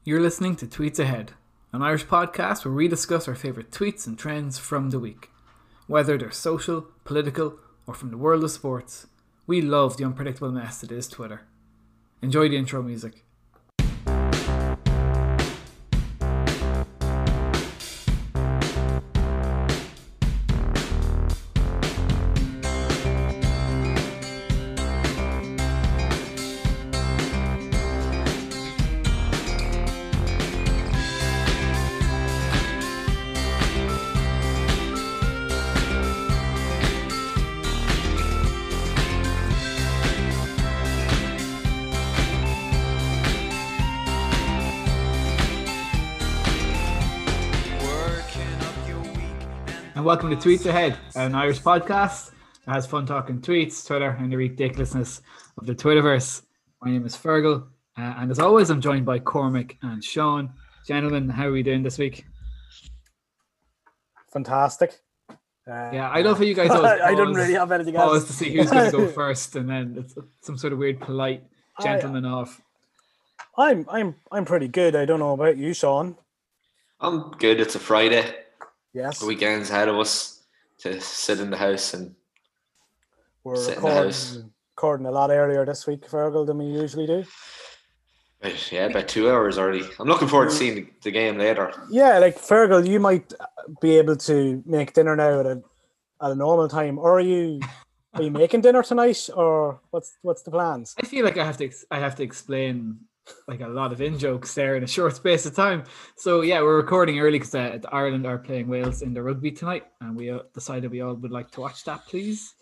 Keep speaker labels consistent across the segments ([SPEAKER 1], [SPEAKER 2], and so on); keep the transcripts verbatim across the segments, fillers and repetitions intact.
[SPEAKER 1] You're listening to Tweets Ahead, an Irish podcast where we discuss our favourite tweets and trends from the week. Whether they're social, political, or from the world of sports, we love the unpredictable mess that is Twitter. Enjoy the intro music. Welcome to Tweets Ahead, an Irish podcast that has fun talking tweets, Twitter, and the ridiculousness of the Twitterverse. My name is Fergal, uh, and as always, I'm joined by Cormac and Sean. Gentlemen, how are we doing this week?
[SPEAKER 2] Fantastic.
[SPEAKER 1] Uh, yeah, I love how you guys always pause,
[SPEAKER 2] I don't really have anything else.
[SPEAKER 1] Pause to see who's going to go first, and then it's some sort of weird, polite gentleman I, off.
[SPEAKER 2] I'm, I'm, I'm pretty good. I don't know about you, Sean.
[SPEAKER 3] I'm good. It's a Friday.
[SPEAKER 2] Yes.
[SPEAKER 3] The weekend's ahead of us to sit in the house and
[SPEAKER 2] We're
[SPEAKER 3] sit
[SPEAKER 2] recording,
[SPEAKER 3] in the house.
[SPEAKER 2] recording a lot earlier this week, Fergal, than we usually do.
[SPEAKER 3] But yeah, about two hours early. I'm looking forward to seeing the, the game later.
[SPEAKER 2] Yeah, like Fergal, you might be able to make dinner now at a at a normal time, or are you are you making dinner tonight, or what's what's the plans?
[SPEAKER 1] I feel like I have to I have to explain like a lot of in jokes there in a short space of time. So yeah, we're recording early because uh, Ireland are playing Wales in the rugby tonight, and we uh, decided we all would like to watch that, please.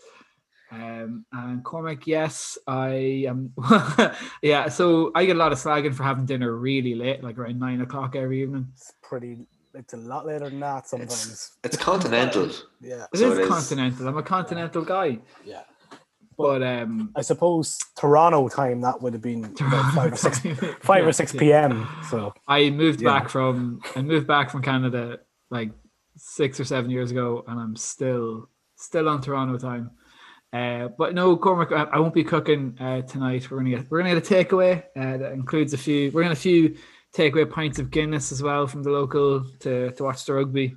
[SPEAKER 1] Um, and Cormac, yes, I am. Yeah, so I get a lot of slagging for having dinner really late, like around nine o'clock every evening.
[SPEAKER 2] It's pretty. It's a lot later than that sometimes.
[SPEAKER 3] It's, it's continental.
[SPEAKER 2] Yeah,
[SPEAKER 1] it
[SPEAKER 3] so
[SPEAKER 1] is
[SPEAKER 3] it is
[SPEAKER 1] continental. I'm a continental
[SPEAKER 2] yeah.
[SPEAKER 1] guy.
[SPEAKER 2] Yeah.
[SPEAKER 1] But um,
[SPEAKER 2] I suppose Toronto time that would have been about five or six, five
[SPEAKER 1] yeah,
[SPEAKER 2] or six
[SPEAKER 1] yeah.
[SPEAKER 2] p.m. So
[SPEAKER 1] I moved
[SPEAKER 2] yeah.
[SPEAKER 1] back from I moved back from Canada like six or seven years ago, and I'm still still on Toronto time. Uh, but no, Cormac, I, I won't be cooking uh, tonight. We're gonna get we're gonna get a takeaway uh, that includes a few. We're gonna a few takeaway pints of Guinness as well from the local to to watch the rugby.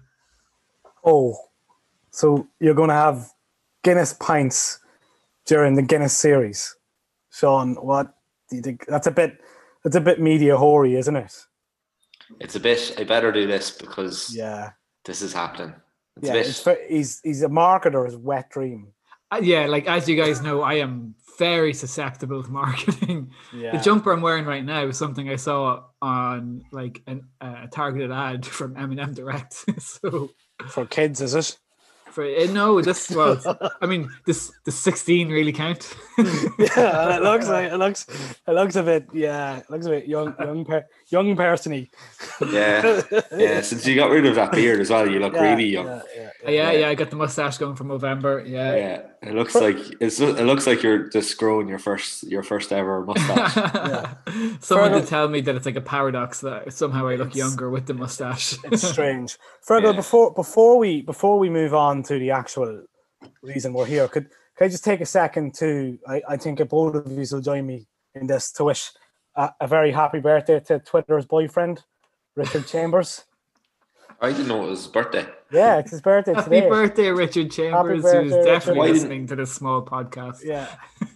[SPEAKER 2] Oh, so you're gonna have Guinness pints during the Guinness series, Sean? What do you think? That's a bit, that's a bit media hoary, isn't it?
[SPEAKER 3] It's a bit. I better do this because
[SPEAKER 2] yeah,
[SPEAKER 3] this is happening. It's
[SPEAKER 2] yeah,
[SPEAKER 3] a bit,
[SPEAKER 2] it's very, he's he's a marketer's wet dream.
[SPEAKER 1] Uh, yeah, like as you guys know, I am very susceptible to marketing.
[SPEAKER 2] Yeah.
[SPEAKER 1] The jumper I'm wearing right now is something I saw on like an, uh, a targeted ad from Eminem Direct. So
[SPEAKER 2] for kids, is it?
[SPEAKER 1] For uh, no, this well, I mean, this the sixteen really count.
[SPEAKER 2] Yeah, and it looks like it looks it looks a bit yeah, it looks a bit young young per, young persony.
[SPEAKER 3] yeah, yeah. Since you got rid of that beard as well, you look
[SPEAKER 2] yeah,
[SPEAKER 3] really young.
[SPEAKER 2] Yeah, yeah,
[SPEAKER 1] yeah, yeah, yeah. I got the mustache going from November. Yeah,
[SPEAKER 3] yeah. It looks like it's. It looks like you're just growing your first your first ever mustache.
[SPEAKER 2] Yeah.
[SPEAKER 1] Someone
[SPEAKER 2] Fergal,
[SPEAKER 1] did tell me that it's like a paradox that somehow I look younger with the mustache.
[SPEAKER 2] It's strange. Fergal,
[SPEAKER 3] Yeah.
[SPEAKER 2] before before we before we move on to the actual reason we're here, could could I just take a second to I, I think both of you will join me in this to wish a, a very happy birthday to Twitter's boyfriend, Richard Chambers.
[SPEAKER 3] I didn't know it was his birthday.
[SPEAKER 2] Yeah, it's his birthday
[SPEAKER 1] Happy
[SPEAKER 2] today.
[SPEAKER 1] birthday, Richard Chambers,
[SPEAKER 2] birthday,
[SPEAKER 1] who's definitely
[SPEAKER 3] Richard.
[SPEAKER 1] listening to this small podcast.
[SPEAKER 2] Yeah.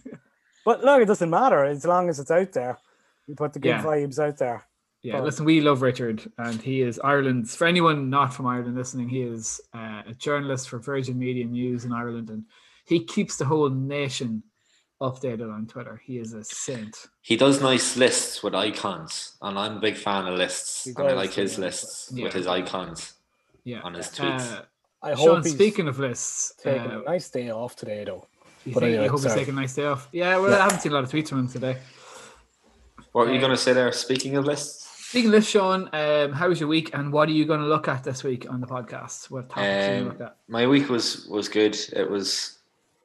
[SPEAKER 2] But look, it doesn't matter as long as it's out there. We put the good
[SPEAKER 1] Yeah.
[SPEAKER 2] vibes out there.
[SPEAKER 1] Yeah,
[SPEAKER 2] But-
[SPEAKER 1] listen, we love Richard, and he is Ireland's. For anyone not from Ireland listening, he is uh, a journalist for Virgin Media News in Ireland, and he keeps the whole nation updated on Twitter. He is a saint.
[SPEAKER 3] He does nice lists with icons, and I'm a big fan of lists,
[SPEAKER 2] He
[SPEAKER 3] and I
[SPEAKER 2] does,
[SPEAKER 3] like his
[SPEAKER 2] yeah.
[SPEAKER 3] lists
[SPEAKER 1] Yeah.
[SPEAKER 3] with his icons
[SPEAKER 1] Yeah,
[SPEAKER 3] on his tweets.
[SPEAKER 1] Uh,
[SPEAKER 2] I hope
[SPEAKER 1] Sean,
[SPEAKER 2] he's
[SPEAKER 1] speaking of lists,
[SPEAKER 2] taking
[SPEAKER 1] uh,
[SPEAKER 2] a nice day off today, though.
[SPEAKER 1] you,
[SPEAKER 2] but
[SPEAKER 1] think,
[SPEAKER 2] anyway,
[SPEAKER 1] you hope he's
[SPEAKER 2] sorry.
[SPEAKER 1] taking a nice day off? Yeah, well, I haven't seen a lot of tweets from him today.
[SPEAKER 3] What were you
[SPEAKER 1] uh,
[SPEAKER 3] going to say there? Speaking of lists,
[SPEAKER 1] Speaking of this, Sean, um, how was your week, and what are you going to look at this week on the podcast? What topics are you going
[SPEAKER 3] um,
[SPEAKER 1] to look at?
[SPEAKER 3] my week was was good. It was.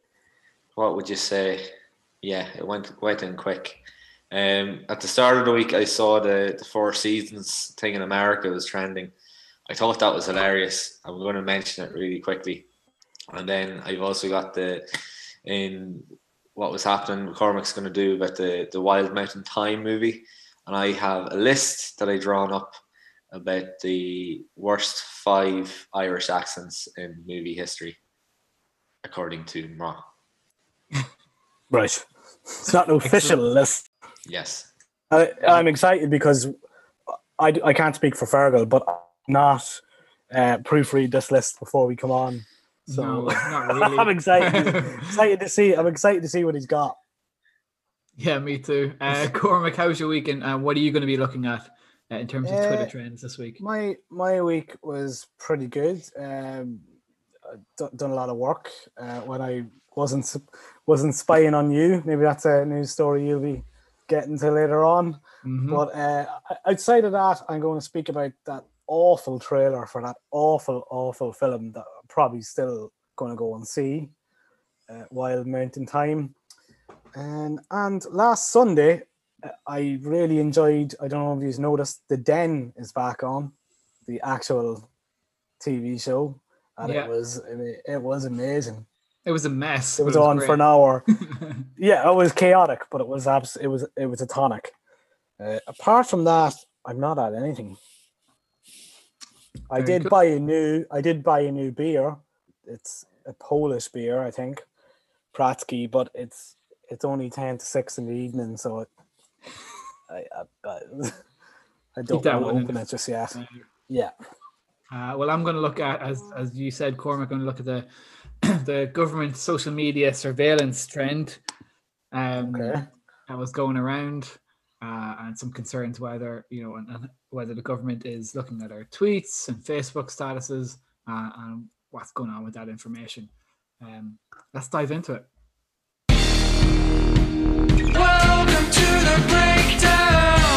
[SPEAKER 3] What would you say? Yeah, it went went in quick. Um, at the start of the week, I saw the the Four Seasons thing in America was trending. I thought that was hilarious. I'm going to mention it really quickly, and then I've also got the in what was happening. Cormac's going to do about the the Wild Mountain Thyme movie. and I have a list that I drawn up about the worst five Irish accents in movie history, according to M R A.
[SPEAKER 2] Right. It's not an official list.
[SPEAKER 3] Yes.
[SPEAKER 2] I, I'm excited because I, I can't speak for Fergal, but I'm not uh, proofread this list before we come on. So
[SPEAKER 1] No, not really.
[SPEAKER 2] I'm excited. excited to see. I'm excited to see what he's got.
[SPEAKER 1] Yeah, me too. Uh, Cormac, how's your weekend? And uh, what are you going to be looking at uh, in terms of
[SPEAKER 2] Uh,
[SPEAKER 1] Twitter trends this week?
[SPEAKER 2] My my week was pretty good. Um, I've d- done a lot of work uh, when I wasn't wasn't spying on you. Maybe that's a news story you'll be getting to later on.
[SPEAKER 1] Mhm.
[SPEAKER 2] But uh, outside of that, I'm going to speak about that awful trailer for that awful, awful film that I'm probably still going to go and see, uh, Wild Mountain Thyme. And and last Sunday, uh, I really enjoyed. I don't know if you've noticed, The Den is back on, the actual T V show, and
[SPEAKER 1] Yeah.
[SPEAKER 2] it was it was amazing.
[SPEAKER 1] It was a mess.
[SPEAKER 2] It was
[SPEAKER 1] but
[SPEAKER 2] on
[SPEAKER 1] great.
[SPEAKER 2] for an hour. Yeah, it was chaotic, but it was abs- It was it was a tonic. Uh, apart from that, I'm not at anything. I
[SPEAKER 1] Very
[SPEAKER 2] did
[SPEAKER 1] good.
[SPEAKER 2] buy a new. I did buy a new beer. It's a Polish beer, I think, Pratsky, but it's it's only ten to six in the evening, so it, I I, I, I don't
[SPEAKER 1] that
[SPEAKER 2] want to
[SPEAKER 1] one in
[SPEAKER 2] open
[SPEAKER 1] the-
[SPEAKER 2] it just yet. Yeah,
[SPEAKER 1] Uh, well, I'm going to look at, as as you said, Cormac, going to look at the the government social media surveillance trend um,
[SPEAKER 2] okay.
[SPEAKER 1] that was going around, uh, and some concerns whether you know and, and whether the government is looking at our tweets and Facebook statuses uh, and what's going on with that information. Um, let's dive into it.
[SPEAKER 4] Welcome to the breakdown.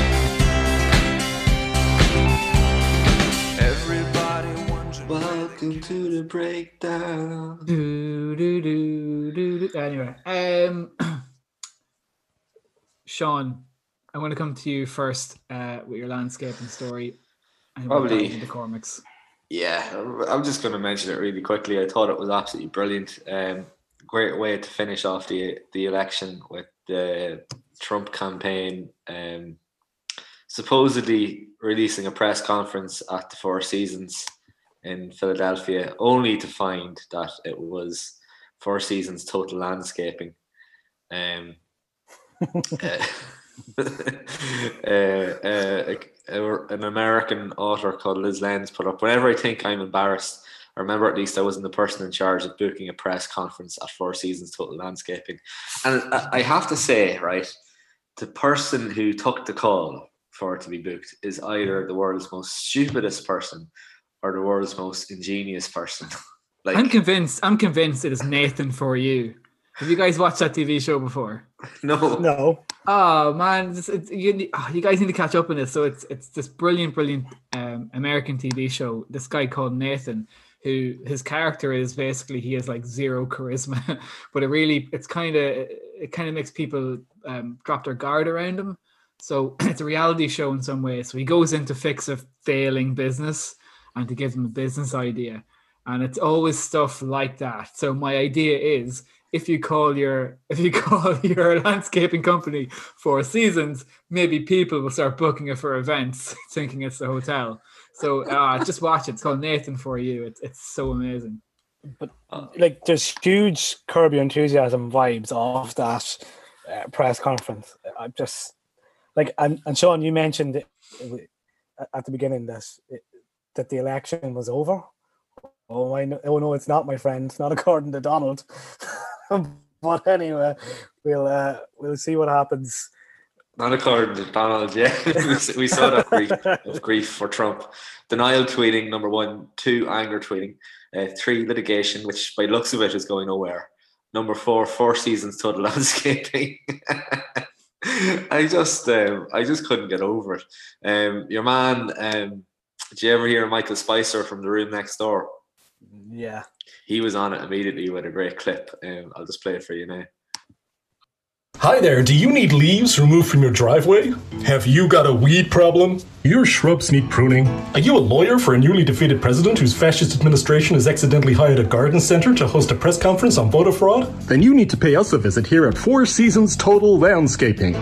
[SPEAKER 4] Everybody wondering.
[SPEAKER 3] Welcome to the breakdown.
[SPEAKER 1] Do, do, do, do, do. Anyway, um, Sean, I'm going to come to you first uh, with your landscaping story. And we'll
[SPEAKER 3] Probably.
[SPEAKER 1] dive into Cormac's.
[SPEAKER 3] Yeah, I'm just going to mention it really quickly. I thought it was absolutely brilliant. Um, great way to finish off the the election with the Trump campaign um, supposedly releasing a press conference at the Four Seasons in Philadelphia, only to find that it was Four Seasons Total Landscaping. Um, uh, uh, uh, uh, an American author called Liz Lenz put up, whenever I think I'm embarrassed, I remember at least I wasn't the person in charge of booking a press conference at Four Seasons Total Landscaping. And I I have to say, right, the person who took the call for it to be booked is either the world's most stupidest person or the world's most ingenious person. Like,
[SPEAKER 1] I'm convinced. I'm convinced it is Nathan For You. Have you guys watched that T V show before?
[SPEAKER 3] no,
[SPEAKER 2] No,
[SPEAKER 1] Oh man, it's, it's, you, need- oh, you guys need to catch up on this. So it's it's this brilliant, brilliant um, American T V show. This guy called Nathan, who his character is basically he has like zero charisma, but it really it's kind of it kind of makes people um, drop their guard around him. So it's a reality show in some way. So he goes in to fix a failing business and to give them a business idea, and it's always stuff like that. So my idea is, if you call your if you call your landscaping company Four Seasons, maybe people will start booking it for events, thinking it's the hotel. So uh, just watch it. It's called Nathan For You. It's it's so amazing.
[SPEAKER 2] like there's huge Curb Your Enthusiasm vibes off that uh, press conference. I'm just like, and, and Sean, you mentioned it, it, at the beginning that it, that the election was over. Oh, I know. Oh no, it's not, my friend. Not according to Donald. But anyway, we'll uh, we'll see what happens.
[SPEAKER 3] not according to Donald. Yeah, we saw that grief of grief for Trump. Denial tweeting, number one. Two, anger tweeting. Uh, three, litigation, which by looks of it is going nowhere. Number four, Four Seasons Total Landscaping. I just, um, I just couldn't get over it. Um, your man, um, did you ever hear Michael Spicer from The Room Next Door?
[SPEAKER 2] Yeah.
[SPEAKER 3] He was on it immediately with a great clip. Um, I'll just play it for you now.
[SPEAKER 5] Hi there, do you need leaves removed from your driveway? Have you got a weed problem? Your shrubs need pruning. Are you a lawyer for a newly defeated president whose fascist administration has accidentally hired a garden center to host a press conference on voter fraud? Then you need to pay us a visit here at Four Seasons Total Landscaping.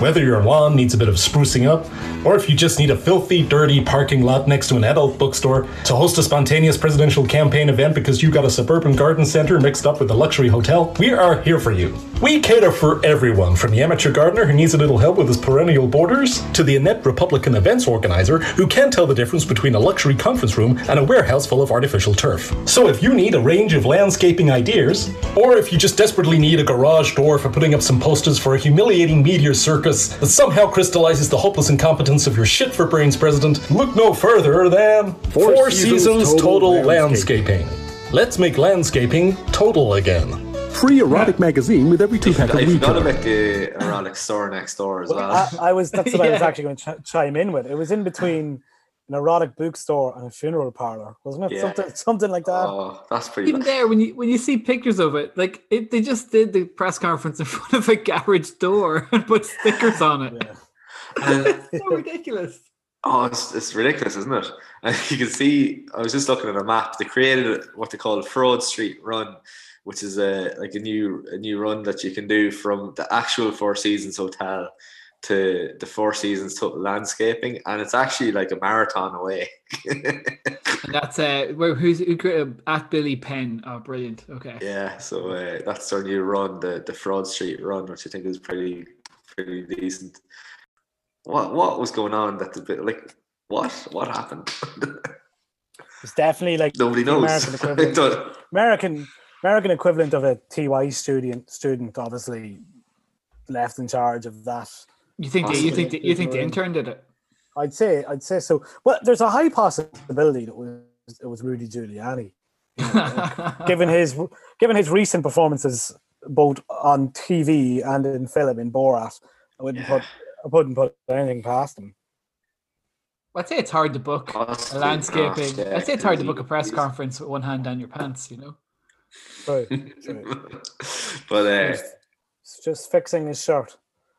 [SPEAKER 5] Whether your lawn needs a bit of sprucing up, or if you just need a filthy, dirty parking lot next to an adult bookstore to host a spontaneous presidential campaign event because you got a suburban garden centre mixed up with a luxury hotel, we are here for you. We cater for everyone, from the amateur gardener who needs a little help with his perennial borders, to the inept Republican events organizer who can't tell the difference between a luxury conference room and a warehouse full of artificial turf. So if you need a range of landscaping ideas, or if you just desperately need a garage door for putting up some posters for a humiliating meteor circus that somehow crystallizes the hopeless incompetence of your shit for brains president, look no further than Four, Four Seasons, Seasons Total, Total Landscaping. landscaping. Let's make landscaping total again.
[SPEAKER 6] Free erotic yeah. magazine with every two pack of
[SPEAKER 3] I
[SPEAKER 6] weed.
[SPEAKER 3] forgot about the erotic store next door as well.
[SPEAKER 2] I, I was that's what
[SPEAKER 1] yeah.
[SPEAKER 2] I was actually going to ch- chime in with. It was in between an erotic bookstore and a funeral parlor, wasn't it?
[SPEAKER 3] Yeah.
[SPEAKER 2] Something something like that.
[SPEAKER 3] Oh, that's pretty
[SPEAKER 1] Even
[SPEAKER 3] bad.
[SPEAKER 1] there, when you when you see pictures of it, like it, they just did the press conference in front of a garage door and put stickers on it.
[SPEAKER 2] Yeah.
[SPEAKER 3] And,
[SPEAKER 1] It's so ridiculous.
[SPEAKER 3] oh, it's, it's ridiculous, isn't it? And you can see, I was just looking at a map. They created what they call Fraud Street Run, which is a like a new a new run that you can do from the actual Four Seasons Hotel to the Four Seasons Total Landscaping, and it's actually like a marathon away.
[SPEAKER 1] And that's uh, where who's who created at Billy Penn? Oh, brilliant. Okay.
[SPEAKER 3] Yeah, so uh, that's their new run, the the Fraud Street Run, which I think is pretty pretty decent. What what was going on? That's a bit like what what happened?
[SPEAKER 2] It's definitely like
[SPEAKER 3] Nobody
[SPEAKER 2] the
[SPEAKER 3] knows.
[SPEAKER 2] American equivalent.
[SPEAKER 3] Don't-
[SPEAKER 2] American American equivalent of a T Y student student, obviously left in charge of that.
[SPEAKER 1] You think the, you think the, you think the intern did it?
[SPEAKER 2] I'd say I'd say so. Well, there's a high possibility that it was it was Rudy Giuliani, you know, like, given his given his recent performances both on T V and in film in Borat. I wouldn't
[SPEAKER 3] Yeah.
[SPEAKER 2] put I wouldn't put anything past him.
[SPEAKER 1] I'd say it's hard to book a
[SPEAKER 3] Possibly
[SPEAKER 1] landscaping.
[SPEAKER 3] not, yeah,
[SPEAKER 1] I'd say it's hard to
[SPEAKER 3] he-
[SPEAKER 1] book a press
[SPEAKER 3] he's-
[SPEAKER 1] conference with one hand down your pants. You know.
[SPEAKER 2] Right, right.
[SPEAKER 3] But uh,
[SPEAKER 2] It's just fixing his shirt.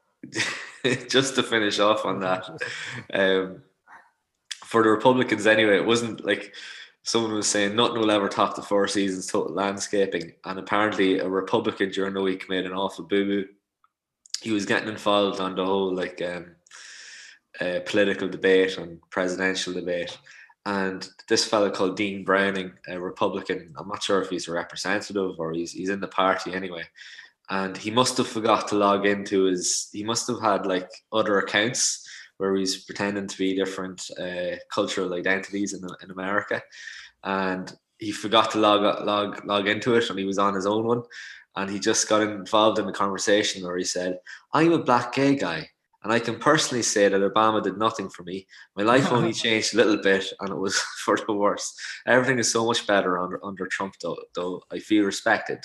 [SPEAKER 3] just to finish off on that, um, for the Republicans anyway, it wasn't like someone was saying nothing will ever top the Four Seasons Total Landscaping, and apparently a Republican during the week made an awful boo-boo. He was getting involved on the whole like um, uh, political debate and presidential debate, and this fella called Dean Browning, a Republican, I'm not sure if he's a representative or he's he's in the party anyway, and he must have forgot to log into his, he must have had like other accounts where he's pretending to be different uh, cultural identities in, in America, and he forgot to log log log into it, and he was on his own one, and he just got involved in a conversation where he said, "I'm a black gay guy, and I can personally say that Obama did nothing for me. My life only changed a little bit, and it was for the worse. Everything is so much better under under Trump, though. Though I feel respected."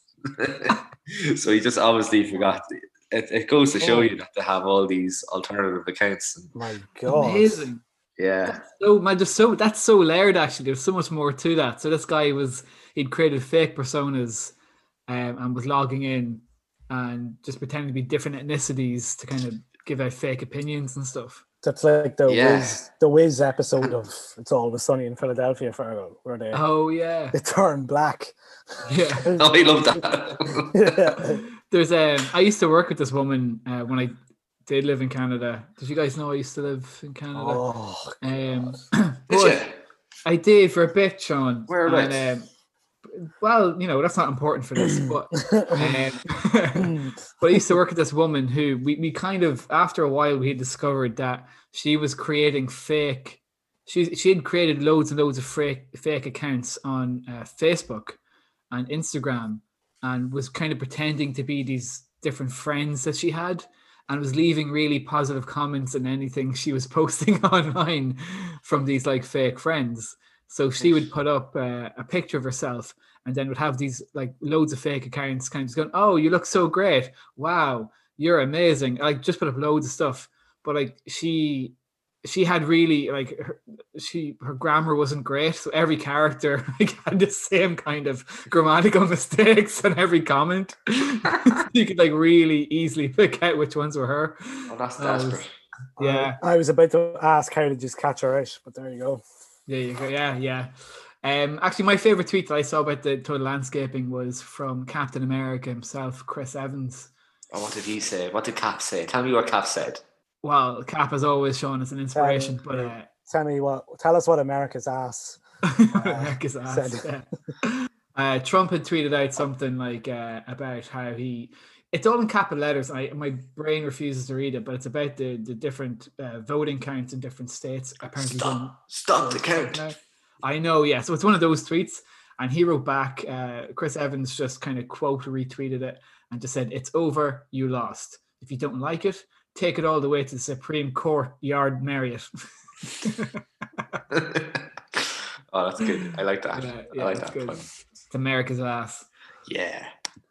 [SPEAKER 3] So he just obviously forgot. It, it goes to show you that they have all these alternative accounts. And
[SPEAKER 2] My God.
[SPEAKER 1] Amazing.
[SPEAKER 3] yeah,
[SPEAKER 1] So man, just so that's so layered. Actually, there's so much more to that. So this guy was he'd created fake personas, um, and was logging in and just pretending to be different ethnicities to kind of give out fake opinions and stuff.
[SPEAKER 2] That's like the
[SPEAKER 3] Yeah.
[SPEAKER 2] Wiz, the Wiz episode of It's Always Sunny in Philadelphia, Fargo, where they
[SPEAKER 1] Oh yeah,
[SPEAKER 2] they turn black.
[SPEAKER 1] yeah.
[SPEAKER 3] oh, I love that.
[SPEAKER 2] Yeah.
[SPEAKER 1] There's um, I used to work with this woman uh, when I did live in Canada. Did you guys know I used to live in Canada?
[SPEAKER 2] Oh,
[SPEAKER 1] um,
[SPEAKER 3] Did
[SPEAKER 1] but
[SPEAKER 3] you?
[SPEAKER 1] I did for a bit, Sean.
[SPEAKER 3] Whereabouts?
[SPEAKER 1] And, um, well, you know, that's not important for this, but um, but I used to work with this woman who we, we kind of, after a while, we had discovered that she was creating fake, she, she had created loads and loads of fake, fake accounts on uh, Facebook and Instagram, and was kind of pretending to be these different friends that she had, and was leaving really positive comments on anything she was posting online from these like fake friends. So she would put up uh, a picture of herself and then would have these like loads of fake accounts kind of just going, "Oh, you look so great. Wow, you're amazing." Like just put up loads of stuff. But like she she had really like her, she her grammar wasn't great. So every character like had the same kind of grammatical mistakes on every comment. You could like really easily pick out which ones were her.
[SPEAKER 3] Oh, that's
[SPEAKER 1] Uh,
[SPEAKER 3] desperate.
[SPEAKER 1] Yeah.
[SPEAKER 2] I was about to ask how to just catch her out, but there you go.
[SPEAKER 1] There you go. Yeah, yeah. Um, actually, my favorite tweet that I saw about the total landscaping was from Captain America himself, Chris Evans.
[SPEAKER 3] Or what did he say? What did Cap say? Tell me what Cap said.
[SPEAKER 1] Well, Cap has always shown us an inspiration,
[SPEAKER 2] Tell
[SPEAKER 1] but
[SPEAKER 2] me-
[SPEAKER 1] uh,
[SPEAKER 2] Tell me what. Tell us what America's ass.
[SPEAKER 1] America's ass.
[SPEAKER 2] said-
[SPEAKER 1] yeah. Uh, Trump had tweeted out something like uh, about how he. It's all in capital letters. I my brain refuses to read it, but it's about the the different uh, voting counts in different states. Apparently, going
[SPEAKER 3] Stop. Stop the
[SPEAKER 1] towards
[SPEAKER 3] count.
[SPEAKER 1] now. I know, yeah. So it's one of those tweets, and he wrote back. Uh, Chris Evans just kind of quote retweeted it and just said, "It's over. You lost. If you don't like it, take it all the way to the Supreme Court yard Marriott."
[SPEAKER 3] Oh, that's good. I like that.
[SPEAKER 1] Yeah,
[SPEAKER 3] I
[SPEAKER 1] yeah,
[SPEAKER 3] like
[SPEAKER 1] it's
[SPEAKER 3] that.
[SPEAKER 1] good.
[SPEAKER 3] Fun.
[SPEAKER 1] It's America's ass.
[SPEAKER 3] Yeah.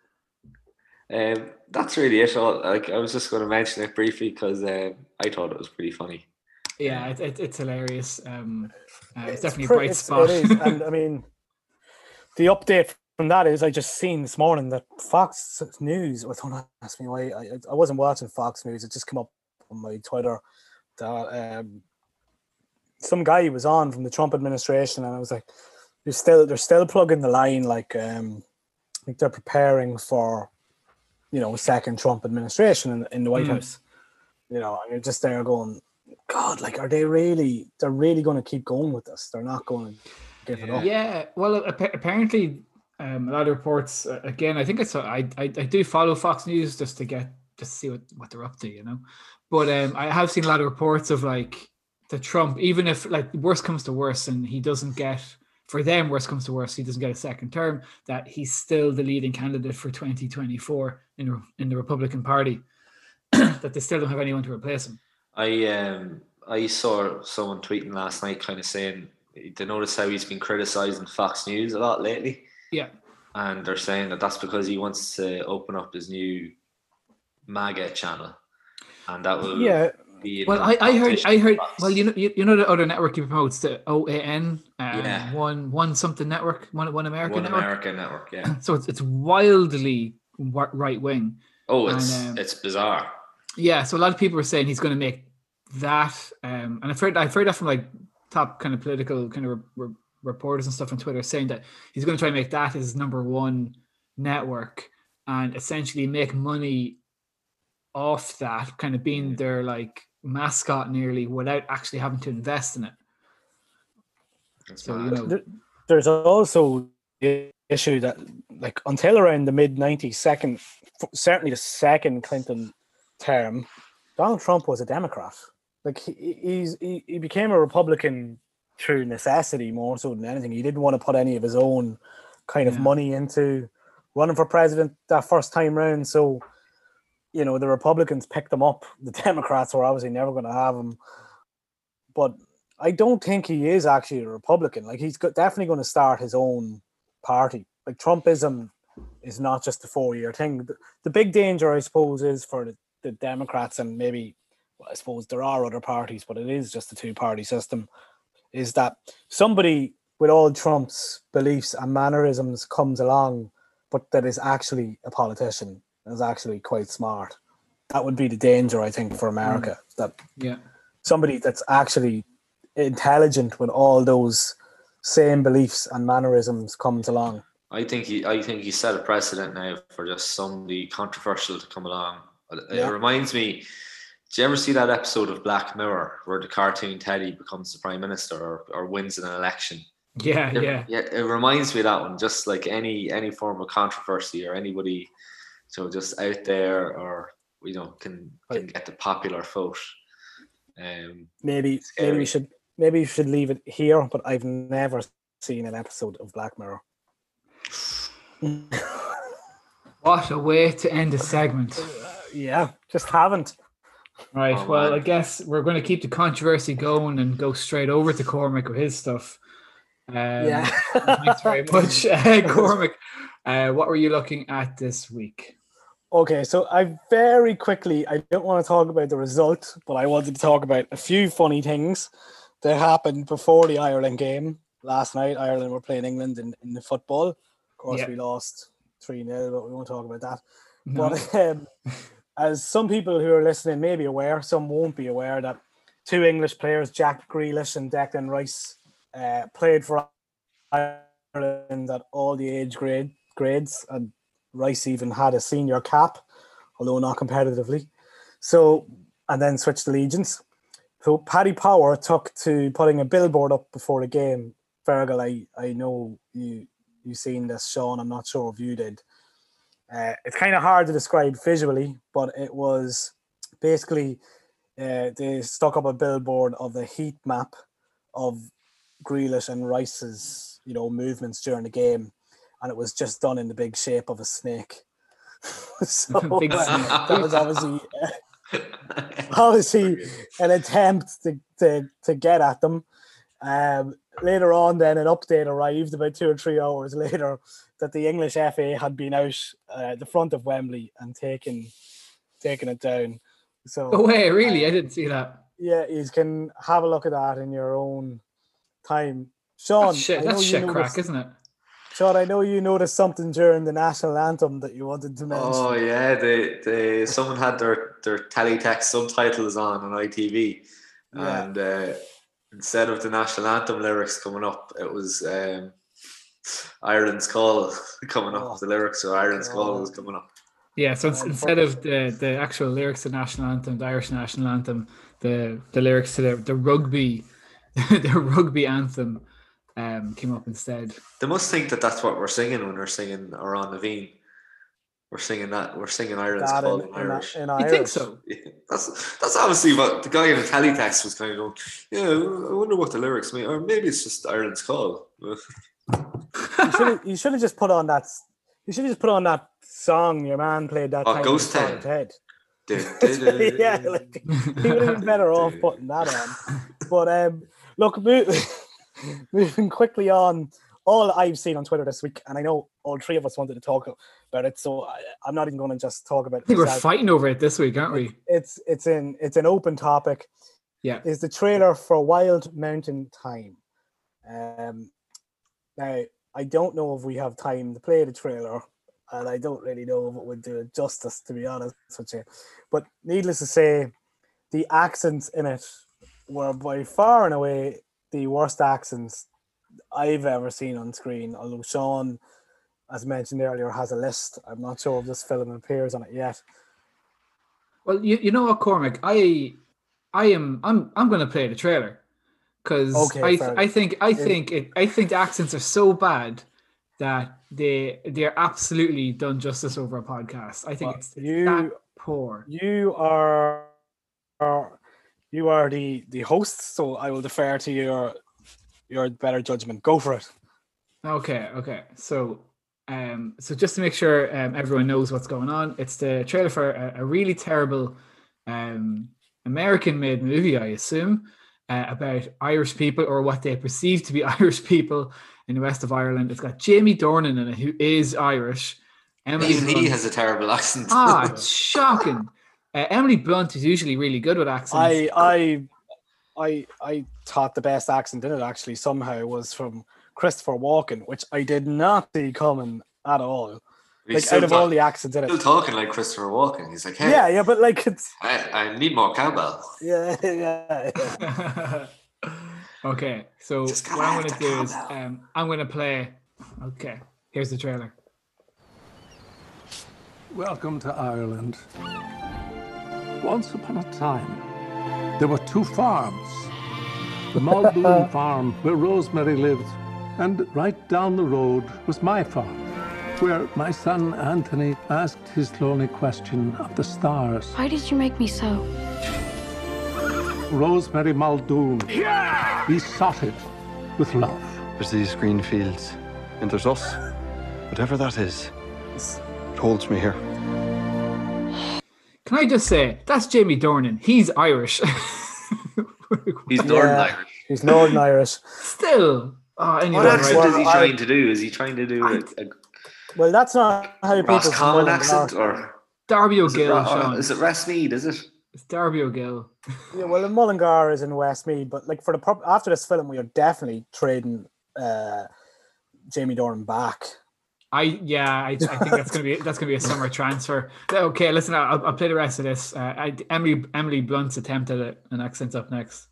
[SPEAKER 3] Um, that's really it. All. Like I was just going to mention it briefly because um, I thought it was pretty funny.
[SPEAKER 1] Yeah, it, it, it's hilarious. Um, uh, it's,
[SPEAKER 2] It's
[SPEAKER 1] definitely
[SPEAKER 2] pre-
[SPEAKER 1] a bright
[SPEAKER 2] it's-
[SPEAKER 1] spot.
[SPEAKER 2] It is, and I mean, the update from that is I just seen this morning that Fox News. Well, don't ask me why. I, I wasn't watching Fox News. It just came up on my Twitter that um, some guy was on from the Trump administration, and I was like, "They're still they're still plugging the line like um, like they're preparing for, you know, a second Trump administration in, in the White
[SPEAKER 1] Mm.
[SPEAKER 2] House." You know, and you're just there going, God, like, are they really? They're really going to keep going with this. They're not going to give it up.
[SPEAKER 1] Yeah, well, appa- apparently, um, a lot of reports. Uh, again, I think I saw. I, I I do follow Fox News just to get just to see what, what they're up to, you know. But um, I have seen a lot of reports of like the Trump, even if like worst comes to worst, and he doesn't get for them worst comes to worst, he doesn't get a second term. That he's still the leading candidate for twenty twenty-four in in the Republican Party. That they still don't have anyone to replace him.
[SPEAKER 3] I um I saw someone tweeting last night, kind of saying they notice how he's been criticizing Fox News a lot lately,
[SPEAKER 1] Yeah.
[SPEAKER 3] and they're saying that that's because he wants to open up his new MAGA channel, and that will
[SPEAKER 2] Yeah,
[SPEAKER 3] be in
[SPEAKER 1] Well, I, I heard,
[SPEAKER 3] competition
[SPEAKER 1] I heard.
[SPEAKER 3] with Fox.
[SPEAKER 1] Well, you know, you, you know the other network he promotes, the O A N, um,
[SPEAKER 3] Yeah.
[SPEAKER 1] one, one something network, one, one American
[SPEAKER 3] One
[SPEAKER 1] network.
[SPEAKER 3] American network, yeah.
[SPEAKER 1] So it's it's wildly right wing.
[SPEAKER 3] Oh, it's
[SPEAKER 1] And, um,
[SPEAKER 3] it's bizarre.
[SPEAKER 1] Yeah. So a lot of people are saying he's going to make that, um, and I've heard I've heard that from like top kind of political kind of re- re- reporters and stuff on Twitter saying that he's going to try and make that his number one network and essentially make money off that, kind of being their like mascot nearly without actually having to invest in it.
[SPEAKER 3] It's
[SPEAKER 1] So
[SPEAKER 3] mad.
[SPEAKER 1] you know,
[SPEAKER 2] There- there's also the issue that, like, until around the mid nineties, second, f- certainly the second Clinton term, Donald Trump was a Democrat. Like, he, he's he, he became a Republican through necessity more so than anything. He didn't want to put any of his own kind of
[SPEAKER 1] Yeah.
[SPEAKER 2] money into running for president that first time round. So, you know, the Republicans picked him up. The Democrats were obviously never going to have him. But I don't think he is actually a Republican. Like, he's go- definitely going to start his own party. Like, Trumpism is not just a four-year thing. The, the big danger, I suppose, is for the, the Democrats, and maybe, well, I suppose there are other parties, but it is just a two-party system, is that somebody with all Trump's beliefs and mannerisms comes along, but that is actually a politician, is actually quite smart. That would be the danger, I think, for America, that
[SPEAKER 1] yeah,
[SPEAKER 2] somebody that's actually intelligent with all those same beliefs and mannerisms comes along.
[SPEAKER 3] I think he I think he set a precedent now for just somebody controversial to come along. It
[SPEAKER 2] Yeah.
[SPEAKER 3] reminds me. Do you ever see that episode of Black Mirror where the cartoon Teddy becomes the prime minister or, or wins an election?
[SPEAKER 1] yeah,
[SPEAKER 3] It,
[SPEAKER 1] yeah.
[SPEAKER 3] yeah, it reminds me of that one. Just like any any form of controversy or anybody, so just out there or you know can can get the popular vote. Um,
[SPEAKER 2] Maybe
[SPEAKER 3] Scary.
[SPEAKER 2] maybe we should maybe we should leave it here, but I've never seen an episode of Black Mirror.
[SPEAKER 1] What a way to end a segment.
[SPEAKER 2] Yeah, just haven't.
[SPEAKER 1] Right.
[SPEAKER 3] Oh,
[SPEAKER 1] well,
[SPEAKER 3] man.
[SPEAKER 1] I guess we're going to keep the controversy going and go straight over to Cormac with his stuff. Um,
[SPEAKER 2] Yeah.
[SPEAKER 1] Thanks very much, uh, Cormac. Uh, what were you looking at this week?
[SPEAKER 2] Okay, so I very quickly, I don't want to talk about the result, but I wanted to talk about a few funny things that happened before the Ireland game last night. Ireland were playing England in, in the football. Of course,
[SPEAKER 1] Yeah.
[SPEAKER 2] we lost three nil, but we won't talk about that.
[SPEAKER 1] No.
[SPEAKER 2] But um, as some people who are listening may be aware, some won't be aware, that two English players, Jack Grealish and Declan Rice, uh, played for Ireland at all the age grade grades, and Rice even had a senior cap although not competitively. So, and then switched allegiance. So Paddy Power took to putting a billboard up before the game. Fergal, I, I know you you seen this, Sean. I'm not sure if you did. Uh, it's kind of hard to describe visually, but it was basically uh, they stuck up a billboard of the heat map of Grealish and Rice's, you know, movements during the game, and it was just done in the big shape of a snake. So
[SPEAKER 1] Big
[SPEAKER 2] uh,
[SPEAKER 1] snake.
[SPEAKER 2] that was obviously uh, obviously an attempt to, to to get at them. Um, later on, then an update arrived about two or three hours later that the English F A had been out uh, at the front of Wembley and taken taken it down. So
[SPEAKER 1] Oh wait, really? I didn't see that.
[SPEAKER 2] yeah, you can have a look at that in your own time. Sean,
[SPEAKER 1] That's shit,
[SPEAKER 2] I know
[SPEAKER 1] that's
[SPEAKER 2] you
[SPEAKER 1] shit
[SPEAKER 2] noticed,
[SPEAKER 1] crack, isn't it?
[SPEAKER 2] Sean, I know you noticed something during the national anthem that you wanted to mention.
[SPEAKER 3] Oh yeah, they they someone had their their teletext subtitles on on I T V,
[SPEAKER 2] Yeah.
[SPEAKER 3] and uh, instead of the national anthem lyrics coming up, it was um, Ireland's Call coming up.
[SPEAKER 2] Oh,
[SPEAKER 3] The lyrics of Ireland's Call
[SPEAKER 2] God.
[SPEAKER 3] was coming up.
[SPEAKER 1] Yeah, so it's,
[SPEAKER 2] Um,
[SPEAKER 1] instead of the, the actual lyrics to the national anthem, the Irish national anthem, the, the lyrics to the, the rugby the rugby anthem um, came up instead.
[SPEAKER 3] They must think that that's what we're singing when we're singing Aran Naveen. We're singing that. We're singing Ireland's
[SPEAKER 2] That
[SPEAKER 3] Call
[SPEAKER 2] in,
[SPEAKER 3] in,
[SPEAKER 2] in,
[SPEAKER 3] Irish.
[SPEAKER 2] in
[SPEAKER 1] You
[SPEAKER 2] Irish.
[SPEAKER 1] think so?
[SPEAKER 3] Yeah, that's that's obviously what the guy in the teletext was kind of going. Yeah, I wonder what the lyrics mean, or maybe it's just Ireland's Call.
[SPEAKER 2] You should have you should have just put on that. You should have just put on that song your man played that
[SPEAKER 3] Oh,
[SPEAKER 2] time.
[SPEAKER 3] Ghost
[SPEAKER 2] in
[SPEAKER 3] Town.
[SPEAKER 2] Solid Head.
[SPEAKER 3] Du-du-du.
[SPEAKER 2] Yeah, like, he would have been better off putting that on. But um, look, mo- moving quickly on, all I've seen on Twitter this week, and I know all three of us wanted to talk about it, so I, I'm not even going to just talk about it.
[SPEAKER 1] I think we're
[SPEAKER 2] myself.
[SPEAKER 1] fighting over it this week, aren't we?
[SPEAKER 2] It's it's in it's an open topic.
[SPEAKER 1] Yeah.
[SPEAKER 2] Is the trailer for Wild Mountain Thyme. Um, now I don't know if we have time to play the trailer, and I don't really know if it would do it justice, to be honest with you. But needless to say, the accents in it were by far and away the worst accents I've ever seen on screen. Although Sean, as mentioned earlier, has a list. I'm not sure if this film appears on it yet.
[SPEAKER 1] Well, you, you know what, Cormac? I I am I'm I'm going to play the trailer because
[SPEAKER 2] Okay,
[SPEAKER 1] I
[SPEAKER 2] fair
[SPEAKER 1] I
[SPEAKER 2] enough.
[SPEAKER 1] think I think it I think the accents are so bad that they they're absolutely done justice over a podcast. I think
[SPEAKER 2] Well,
[SPEAKER 1] it's, it's
[SPEAKER 2] you-
[SPEAKER 1] that poor.
[SPEAKER 2] You are, are you are the the host, so I will defer to your your better judgment. Go for it.
[SPEAKER 1] Okay, okay. So, um, so just to make sure um, everyone knows what's going on, it's the trailer for a, a really terrible um, American-made movie, I assume, uh, about Irish people or what they perceive to be Irish people in the west of Ireland. It's got Jamie Dornan in it, who is Irish. Emily
[SPEAKER 3] Even he
[SPEAKER 1] Blunt-
[SPEAKER 3] has a terrible accent.
[SPEAKER 1] ah, it's shocking. Uh, Emily Blunt is usually really good with accents.
[SPEAKER 2] I I I I thought the best accent in it actually somehow was from Christopher Walken, which I did not see coming at all.
[SPEAKER 3] He's
[SPEAKER 2] Like
[SPEAKER 3] still,
[SPEAKER 2] out of all
[SPEAKER 3] talk-
[SPEAKER 2] the accents in
[SPEAKER 3] still
[SPEAKER 2] it.
[SPEAKER 3] talking like Christopher Walken. He's like, hey,
[SPEAKER 2] Yeah, yeah, but like it's
[SPEAKER 3] I, I need more cowbell.
[SPEAKER 2] yeah, yeah, yeah.
[SPEAKER 1] Okay, so
[SPEAKER 3] Just gotta
[SPEAKER 1] what I'm
[SPEAKER 3] have
[SPEAKER 1] going to
[SPEAKER 3] the
[SPEAKER 1] do is
[SPEAKER 3] cowbell.
[SPEAKER 1] um, I'm going to play. Okay, here's the trailer.
[SPEAKER 7] Welcome to Ireland. Once upon a time, there were two farms. The Muldoon farm, where Rosemary lived, and right down the road was my farm, where my son Anthony asked his lonely question of the stars.
[SPEAKER 8] Why did you make me so?
[SPEAKER 7] Rosemary Muldoon besotted with love.
[SPEAKER 9] There's these green fields, and there's us. Whatever that is, it holds me here.
[SPEAKER 1] Can I just say that's Jamie Dornan? He's Irish.
[SPEAKER 3] He's Northern
[SPEAKER 2] Yeah.
[SPEAKER 3] Irish.
[SPEAKER 2] He's Northern Irish.
[SPEAKER 1] Still, oh, anyway,
[SPEAKER 3] What accent
[SPEAKER 1] right.
[SPEAKER 3] is he
[SPEAKER 2] Well, I-
[SPEAKER 3] trying to do? Is he trying to do a, a
[SPEAKER 2] Well, that's not how people from
[SPEAKER 3] Roscommon
[SPEAKER 2] Northern
[SPEAKER 3] accent,
[SPEAKER 2] Ireland-
[SPEAKER 3] or
[SPEAKER 1] Darby
[SPEAKER 3] is it,
[SPEAKER 1] O'Gill,
[SPEAKER 3] Ra-
[SPEAKER 1] Sean.
[SPEAKER 3] or is it Westmead? Is it?
[SPEAKER 1] It's Darby O'Gill.
[SPEAKER 2] Yeah, well, Mullingar is in Westmead, but like for the pur- after this film, we are definitely trading uh, Jamie Dornan back.
[SPEAKER 1] I yeah, I, I think that's gonna be that's gonna be a summer transfer. Okay, listen, I'll, I'll play the rest of this. Uh, I, Emily Emily Blunt's attempt at it, an accent's up next.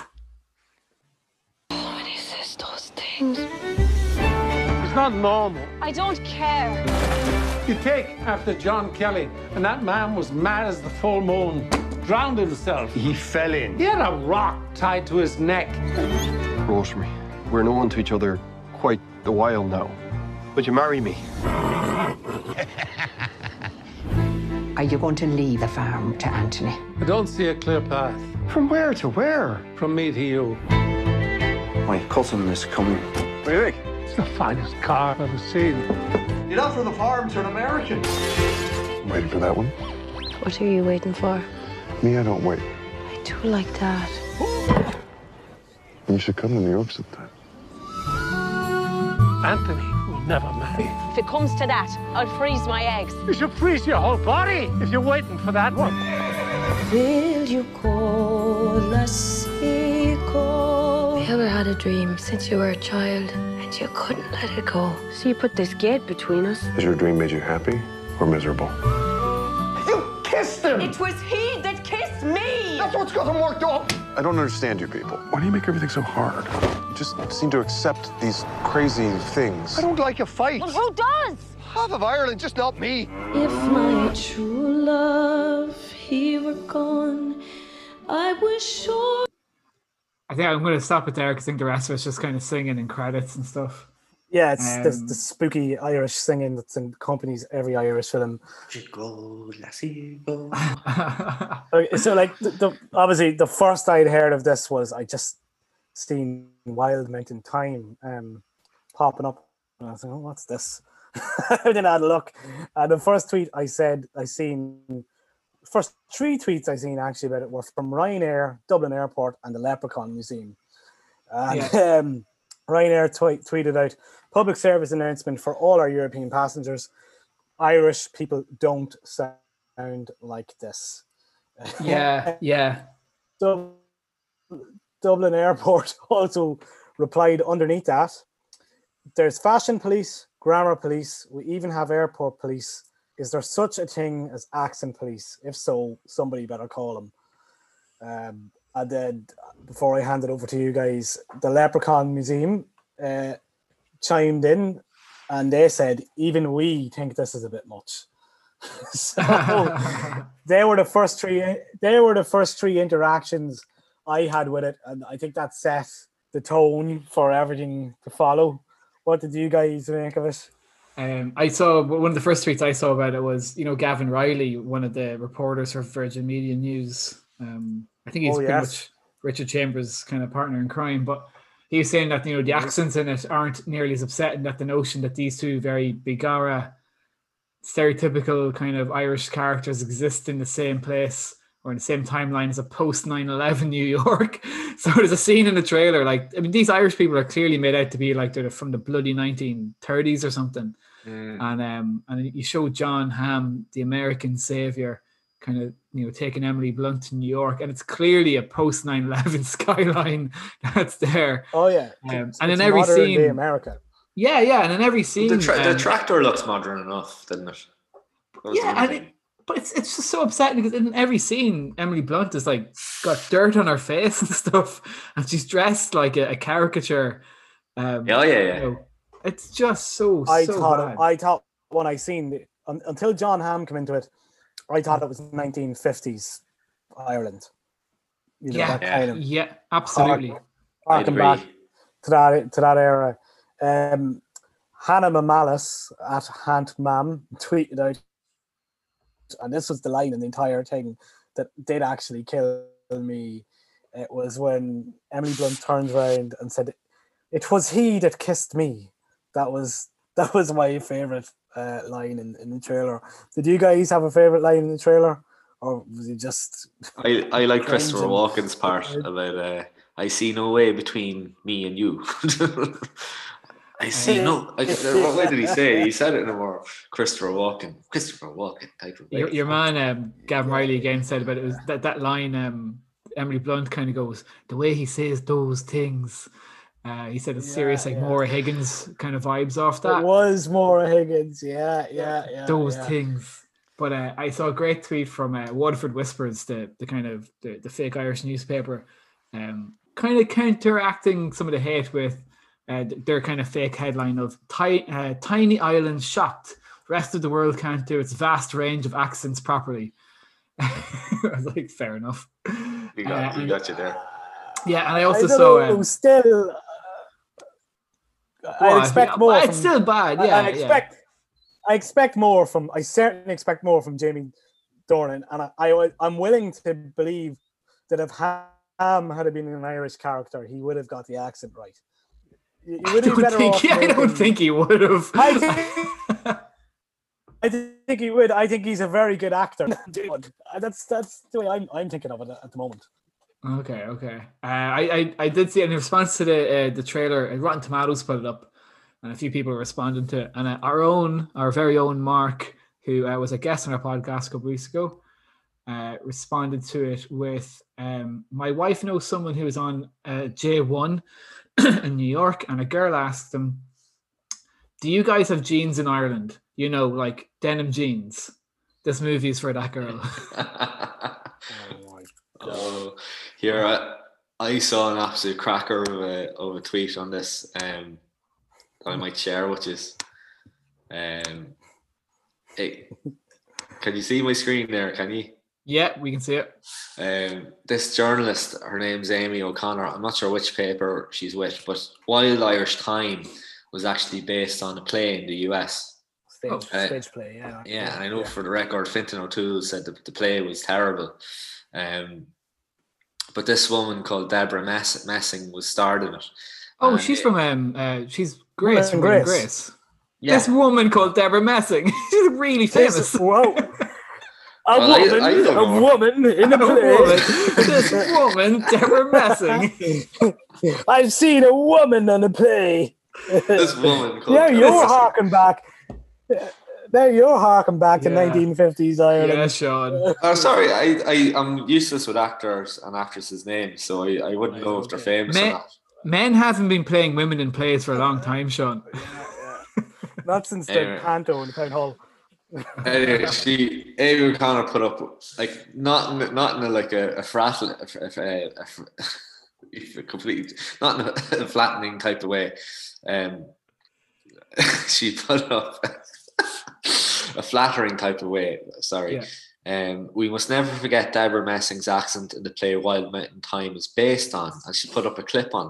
[SPEAKER 8] When he says those things,
[SPEAKER 7] It's not normal.
[SPEAKER 8] I don't care.
[SPEAKER 7] You take after John Kelly, and that man was mad as the full moon, drowned himself.
[SPEAKER 9] He fell in.
[SPEAKER 7] He had a rock tied to his neck.
[SPEAKER 9] Rosemary, we're known to each other quite a while now. Would you marry me?
[SPEAKER 8] Are you going to leave the farm to Anthony?
[SPEAKER 7] I don't see a clear path.
[SPEAKER 9] From where to where?
[SPEAKER 7] From me to you.
[SPEAKER 9] My cousin is coming. What do you think?
[SPEAKER 7] It's the finest car I've ever seen.
[SPEAKER 9] You'd offer the farm to an American.
[SPEAKER 10] I'm waiting for that one.
[SPEAKER 11] What are you waiting for?
[SPEAKER 10] Me, I don't wait.
[SPEAKER 11] I do like that.
[SPEAKER 10] You should come to New York sometime.
[SPEAKER 7] Anthony will never marry.
[SPEAKER 12] If it comes to that, I'll freeze my eggs.
[SPEAKER 7] You should freeze your whole body if you're waiting for that one.
[SPEAKER 11] Will you call us equal? Have you ever had a dream since you were a child and you couldn't let it go?
[SPEAKER 12] So you put this gate between us?
[SPEAKER 10] Has your dream made you happy or miserable?
[SPEAKER 9] You kissed him!
[SPEAKER 12] It was he that kissed me!
[SPEAKER 9] That's what's got him worked up!
[SPEAKER 10] I don't understand you people. Why do you make everything so hard? You just seem to accept these crazy things.
[SPEAKER 9] I don't like a fight.
[SPEAKER 12] Well, who does?
[SPEAKER 9] Half of Ireland, just not me.
[SPEAKER 11] If my true love, he were gone, I was sure.
[SPEAKER 1] I think I'm going to stop it there because I think the rest of it's just kind of singing in credits and stuff.
[SPEAKER 2] Yeah, it's
[SPEAKER 1] Um,
[SPEAKER 2] this the spooky Irish singing that's in accompanies every Irish film. Okay, so, like, the, the obviously the first I'd heard of this was I just seen Wild Mountain Thyme um, popping up, and I was like, "Oh, what's this?" And then I had a look, and the first tweet I said I seen, first three tweets I seen actually about it were from Ryanair, Dublin Airport, and the Leprechaun Museum. And
[SPEAKER 1] Yeah.
[SPEAKER 2] um, Ryanair tw- tweeted out, public service announcement for all our European passengers. Irish people don't sound like this.
[SPEAKER 1] Yeah, yeah.
[SPEAKER 2] Dub- Dublin Airport also replied underneath that, there's fashion police, grammar police, we even have airport police. Is there such a thing as accent police? If so, somebody better call them. Um, and then, before I hand it over to you guys, the Leprechaun Museum uh, chimed in, and they said, even we think this is a bit much. So they were the first three. They were the first three interactions I had with it, and I think that set the tone for everything to follow. What did you guys make of it?
[SPEAKER 1] Um, I saw one of the first tweets I saw about it was, you know, Gavin Riley, one of the reporters for Virgin Media News. Um, I think he's
[SPEAKER 2] Oh,
[SPEAKER 1] pretty
[SPEAKER 2] yes.
[SPEAKER 1] much Richard Chambers' kind of partner in crime, but he was saying that, you know, the accents in it aren't nearly as upsetting, that the notion that these two very Bigara, stereotypical kind of Irish characters exist in the same place or in the same timeline as a post nine eleven New York. So there's a scene in the trailer, like, I mean, these Irish people are clearly made out to be like they're from the bloody nineteen thirties or something.
[SPEAKER 3] Mm.
[SPEAKER 1] And um, and you show John Hamm, the American savior, kind of, you know, taking Emily Blunt to New York, and it's clearly a post nine eleven skyline that's there.
[SPEAKER 2] Oh yeah,
[SPEAKER 1] Um,
[SPEAKER 2] It's-
[SPEAKER 1] and in
[SPEAKER 2] it's
[SPEAKER 1] every
[SPEAKER 2] modern
[SPEAKER 1] scene,
[SPEAKER 2] day America.
[SPEAKER 1] yeah, yeah, and in every scene,
[SPEAKER 3] The, tra- the
[SPEAKER 1] um,
[SPEAKER 3] tractor looks modern enough, doesn't it? That was the
[SPEAKER 1] yeah,
[SPEAKER 3] one
[SPEAKER 1] and
[SPEAKER 3] thing.
[SPEAKER 1] it, but it's it's just so upsetting because in every scene, Emily Blunt is like got dirt on her face and stuff, and she's dressed like a, a caricature. Um,
[SPEAKER 3] Yeah, yeah,
[SPEAKER 1] you
[SPEAKER 3] yeah.
[SPEAKER 1] know, it's just so
[SPEAKER 2] I
[SPEAKER 1] so
[SPEAKER 2] thought
[SPEAKER 1] bad.
[SPEAKER 2] it, I thought when I seen the, un, until John Hamm came into it, I thought it was nineteen fifties Ireland. You know,
[SPEAKER 1] yeah,
[SPEAKER 2] that kind of
[SPEAKER 1] yeah, absolutely.
[SPEAKER 2] harking
[SPEAKER 3] agree.
[SPEAKER 2] back to that to that era. Um, Hannah Mamalis at Hant Mam tweeted out, and this was the line in the entire thing that did actually kill me. It was when Emily Blunt turns around and said, "It was he that kissed me." That was that was my favorite uh, line in, in the trailer. Did you guys have a favorite line in the trailer, or was it just?
[SPEAKER 3] I, I like
[SPEAKER 2] Cringe
[SPEAKER 3] Christopher
[SPEAKER 2] and-
[SPEAKER 3] Walken's part about uh, I see no way between me and you. I see no. I, what way did he say it? He said it in a more Christopher Walken, Christopher Walken type of way.
[SPEAKER 1] Your, your man, um, Gavin Riley, again said about it was that that line. Um, Emily Blunt kind of goes, the way he says those things. Uh, he said it's
[SPEAKER 2] Yeah,
[SPEAKER 1] serious, like
[SPEAKER 2] yeah.
[SPEAKER 1] Maura Higgins kind of vibes off that.
[SPEAKER 2] It was Maura Higgins. Yeah, yeah, yeah.
[SPEAKER 1] those
[SPEAKER 2] yeah.
[SPEAKER 1] things. But uh, I saw a great tweet from uh, Waterford Whispers, the the kind of the, the fake Irish newspaper, um, kind of counteracting some of the hate with uh, th- their kind of fake headline of Ti- uh, tiny island shocked rest of the world can't do its vast range of accents properly. I was like, fair enough.
[SPEAKER 3] We got,
[SPEAKER 1] Uh,
[SPEAKER 3] we got you there.
[SPEAKER 1] Yeah, and I also
[SPEAKER 2] I don't
[SPEAKER 1] saw.
[SPEAKER 2] know,
[SPEAKER 1] Um,
[SPEAKER 2] still, uh, I
[SPEAKER 1] what?
[SPEAKER 2] expect
[SPEAKER 1] Yeah,
[SPEAKER 2] more.
[SPEAKER 1] well,
[SPEAKER 2] From,
[SPEAKER 1] it's still bad.
[SPEAKER 2] I-
[SPEAKER 1] Yeah,
[SPEAKER 2] I, expect. I expect more from. I certainly expect more from Jamie Dornan, and I, I I'm willing to believe that if Ham had been an Irish character, he would have got the accent right. You, you
[SPEAKER 1] I
[SPEAKER 2] would be
[SPEAKER 1] don't
[SPEAKER 2] better
[SPEAKER 1] think.
[SPEAKER 2] off.
[SPEAKER 1] Yeah, I don't
[SPEAKER 2] making-
[SPEAKER 1] think he would have.
[SPEAKER 2] I think. I think he would. I think he's a very good actor. That's that's the way I'm I'm thinking of it at the moment.
[SPEAKER 1] Okay, okay. Uh, I, I I did see in response to the uh, the trailer, uh, Rotten Tomatoes put it up, and a few people responded to it. And uh, our own, our very own Mark, who uh, was a guest on our podcast a couple weeks ago, uh, responded to it with, um, "My wife knows someone who is on uh, J one in New York, and a girl asked them, 'Do you guys have jeans in Ireland? You know, like denim jeans.' This movie is for that girl."
[SPEAKER 3] Oh, here I, I saw an absolute cracker of a, of a tweet on this um, that I might share, which is, um, it, can you see my screen there? Can you?
[SPEAKER 1] Yeah, we can see it.
[SPEAKER 3] Um, this journalist, her name's Amy O'Connor. I'm not sure which paper she's with, but Wild Irish Time was actually based on a play in the U S.
[SPEAKER 2] Stage,
[SPEAKER 3] Uh,
[SPEAKER 2] stage play, yeah.
[SPEAKER 3] Yeah, and I know for the record, Fintan O'Toole said that the play was terrible. Um, but this woman called Deborah Mess- Messing was starred in it.
[SPEAKER 1] Oh,
[SPEAKER 3] And
[SPEAKER 1] she's
[SPEAKER 3] it-
[SPEAKER 1] from um, uh, she's Grace from
[SPEAKER 2] Grace.
[SPEAKER 1] Grace. Grace.
[SPEAKER 3] Yeah.
[SPEAKER 1] This woman called Deborah Messing. She's really famous.
[SPEAKER 2] This- whoa. A
[SPEAKER 3] Well, I-
[SPEAKER 2] woman,
[SPEAKER 3] I don't
[SPEAKER 2] a
[SPEAKER 3] know.
[SPEAKER 2] woman in a
[SPEAKER 1] A
[SPEAKER 2] play.
[SPEAKER 1] woman. This woman, Deborah Messing.
[SPEAKER 2] I've seen a woman on a play.
[SPEAKER 3] This woman called
[SPEAKER 2] Yeah,
[SPEAKER 3] Deborah
[SPEAKER 2] you're
[SPEAKER 3] Messing.
[SPEAKER 2] harking back. Now you're harking back to
[SPEAKER 1] Yeah.
[SPEAKER 2] nineteen fifties Ireland.
[SPEAKER 1] Yeah, Sean.
[SPEAKER 3] Oh, sorry, I, I, I'm useless with actors and actresses' names, so I, I wouldn't know if they're famous
[SPEAKER 1] Men,
[SPEAKER 3] or not.
[SPEAKER 1] men haven't been playing women in plays for a long time, Sean.
[SPEAKER 2] Not since the
[SPEAKER 3] Anyway.
[SPEAKER 2] panto in the town hall.
[SPEAKER 3] Anyway, she Amy O'Connor put up like not in, not in a, like a, a frat a, a, a, a complete not in a, a flattening type of way. Um, she put up a flattering type of way. Sorry.
[SPEAKER 1] Yeah.
[SPEAKER 3] Um, we must never forget Deborah Messing's accent in the play Wild Mountain Time is based on, and she put up a clip on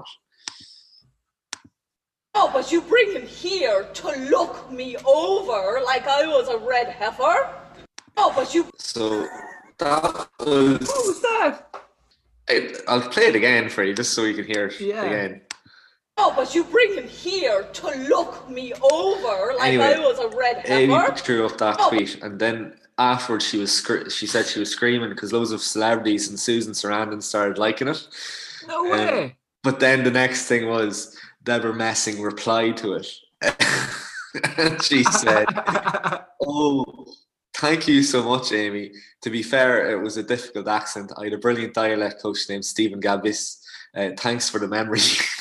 [SPEAKER 3] it.
[SPEAKER 13] Oh, but you bring him here to look me over like I was a red heifer? Oh, but you...
[SPEAKER 3] So that was...
[SPEAKER 1] What was that?
[SPEAKER 3] I, I'll play it again for you, just so you can hear it
[SPEAKER 1] Yeah.
[SPEAKER 3] again.
[SPEAKER 13] Oh, but you bring him here to look me over like
[SPEAKER 3] Anyway,
[SPEAKER 13] I was a red
[SPEAKER 3] Amy
[SPEAKER 13] heifer?
[SPEAKER 3] threw up that
[SPEAKER 13] Oh.
[SPEAKER 3] tweet, and then afterwards she was scr- she said she was screaming because loads of celebrities and Susan Sarandon started liking it.
[SPEAKER 1] No
[SPEAKER 3] Um,
[SPEAKER 1] way.
[SPEAKER 3] But then the next thing was Deborah Messing replied to it. And she said, "Oh, thank you so much, Amy. To be fair, it was a difficult accent. I had a brilliant dialect coach named Stephen Gabis. Uh, thanks for the memory."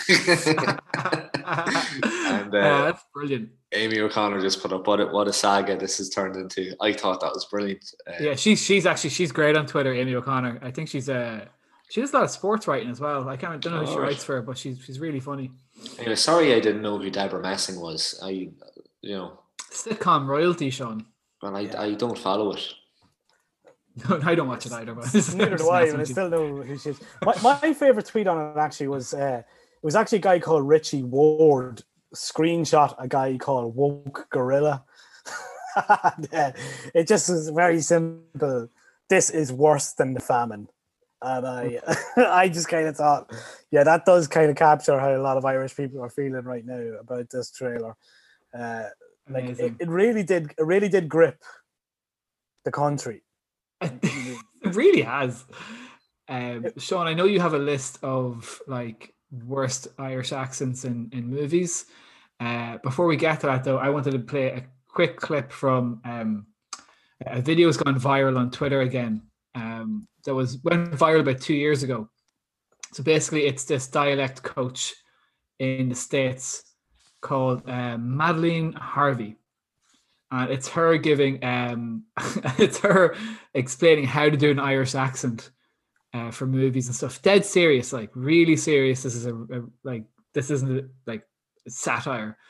[SPEAKER 3] And uh,
[SPEAKER 1] Uh, that's brilliant.
[SPEAKER 3] Amy O'Connor just put up what a, what a saga this has turned into. I thought that was brilliant. Uh,
[SPEAKER 1] Yeah, she's she's actually she's great on Twitter, Amy O'Connor. I think she's uh she does a lot of sports writing as well. I can't don't know who she
[SPEAKER 3] Oh.
[SPEAKER 1] writes for, but she's she's really funny.
[SPEAKER 3] Anyway, sorry I didn't know who Deborah Messing was. I, you know,
[SPEAKER 1] Sitcom royalty, Sean.
[SPEAKER 3] and I, I don't follow it.
[SPEAKER 1] No, I don't watch it either, but
[SPEAKER 2] Neither do I, but I still know who she is. My, my favorite tweet on it actually was uh, it was actually a guy called Richie Ward screenshot a guy called Woke Gorilla. And, uh, it just was very simple. This is worse than the famine. And I I just kind of thought, yeah, that does kind of capture how a lot of Irish people are feeling right now about this trailer. Uh, like it,
[SPEAKER 1] Amazing.
[SPEAKER 2] it really did it really did grip the country.
[SPEAKER 1] It really has. Um, Sean, I know you have a list of like worst Irish accents in, in movies. Uh, before we get to that, though, I wanted to play a quick clip from um, a video that's gone viral on Twitter again. Um, that was went viral about two years ago. So basically, it's this dialect coach in the States called uh, Madeline Harvey. And it's her giving, um, it's her explaining how to do an Irish accent uh, for movies and stuff. Dead serious, like really serious. This is a, a like this isn't a, like satire.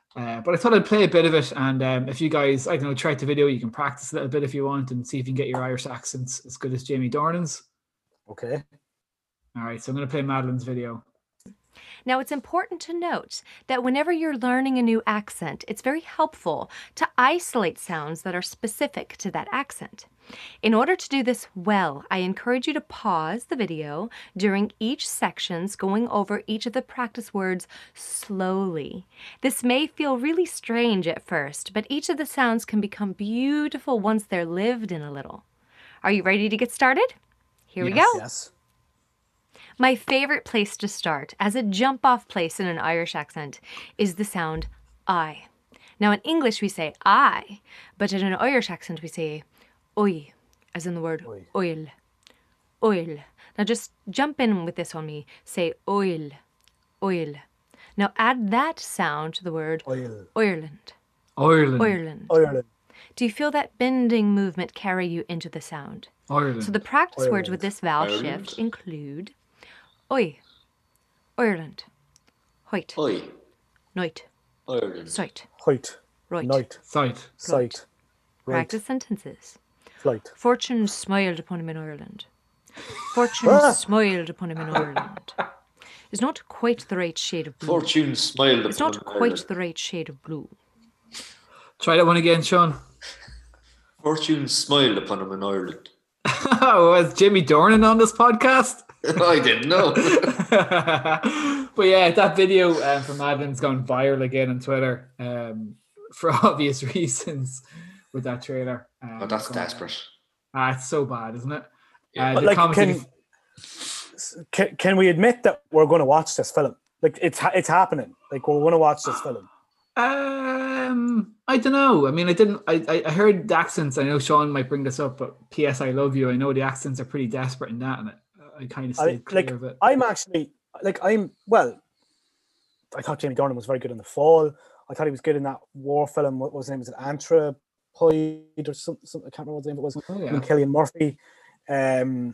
[SPEAKER 1] Uh, but I thought I'd play a bit of it, and um, if you guys, I don't know, try the video, you can practice a little bit if you want, and see if you can get your Irish accents as good as Jamie Dornan's.
[SPEAKER 2] Okay.
[SPEAKER 1] All right, so I'm going to play Madeline's video.
[SPEAKER 14] Now, it's important to note that whenever you're learning a new accent, it's very helpful to isolate sounds that are specific to that accent. In order to do this well, I encourage you to pause the video during each sections, going over each of the practice words slowly. This may feel really strange at first, but each of the sounds can become beautiful once they're lived in a little. Are you ready to get started? Here
[SPEAKER 2] yes,
[SPEAKER 14] we go.
[SPEAKER 2] Yes.
[SPEAKER 14] My favorite place to start as a jump-off place in an Irish accent is the sound I. Now in English we say I, but in an Irish accent we say oi, as in the word
[SPEAKER 2] Oi.
[SPEAKER 14] oil. Oil. Now just jump in with this on me. Say oil. Oil. Now add that sound to the word
[SPEAKER 2] Oil.
[SPEAKER 14] Ireland.
[SPEAKER 1] Ireland.
[SPEAKER 14] Ireland.
[SPEAKER 2] Ireland.
[SPEAKER 14] Do you feel that bending movement carry you into the sound?
[SPEAKER 1] Ireland.
[SPEAKER 14] So the practice
[SPEAKER 2] Ireland.
[SPEAKER 14] words with this vowel
[SPEAKER 3] Ireland.
[SPEAKER 14] shift include oi, Ireland, hoit,
[SPEAKER 3] Oi.
[SPEAKER 14] noit,
[SPEAKER 3] Ireland.
[SPEAKER 14] soit,
[SPEAKER 2] Height.
[SPEAKER 14] right.
[SPEAKER 2] Night.
[SPEAKER 1] Sight.
[SPEAKER 2] Sight. Right.
[SPEAKER 14] Practice sentences.
[SPEAKER 2] Flight.
[SPEAKER 14] Fortune smiled upon him in Ireland. Fortune
[SPEAKER 2] Ah.
[SPEAKER 14] smiled upon him in Ireland. Is not quite the right shade of blue.
[SPEAKER 3] Fortune smiled
[SPEAKER 14] It's
[SPEAKER 3] upon
[SPEAKER 14] not
[SPEAKER 3] Ireland.
[SPEAKER 14] quite the right shade of blue.
[SPEAKER 1] Try that one again, Sean.
[SPEAKER 3] Fortune smiled upon him in Ireland.
[SPEAKER 1] Was Jamie Dornan on this podcast?
[SPEAKER 3] I didn't know.
[SPEAKER 1] But yeah, that video um, from Madeline's gone viral again on Twitter um, for obvious reasons with that trailer. Um,
[SPEAKER 3] Oh, that's
[SPEAKER 1] going-
[SPEAKER 3] desperate.
[SPEAKER 1] Ah, it's so bad, isn't it?
[SPEAKER 3] Yeah.
[SPEAKER 1] Uh,
[SPEAKER 2] But
[SPEAKER 1] the
[SPEAKER 2] like,
[SPEAKER 1] commenting-
[SPEAKER 2] can, can can we admit that we're going to watch this film? Like it's ha- it's happening. Like we're going to watch this film.
[SPEAKER 1] Um, I don't know. I mean, I didn't. I, I I heard the accents. I know Sean might bring this up, but P S I love you. I know the accents are pretty desperate in that, and I, I kind of stayed
[SPEAKER 2] I,
[SPEAKER 1] clear
[SPEAKER 2] like
[SPEAKER 1] of it.
[SPEAKER 2] I'm actually like I'm well. I thought Jamie Dornan was very good in The Fall. I thought he was good in that war film. What was his name? Was it Anthropoid or something? Some, I can't remember what the name it was.
[SPEAKER 1] Oh, yeah.
[SPEAKER 2] With Cillian Murphy. Um,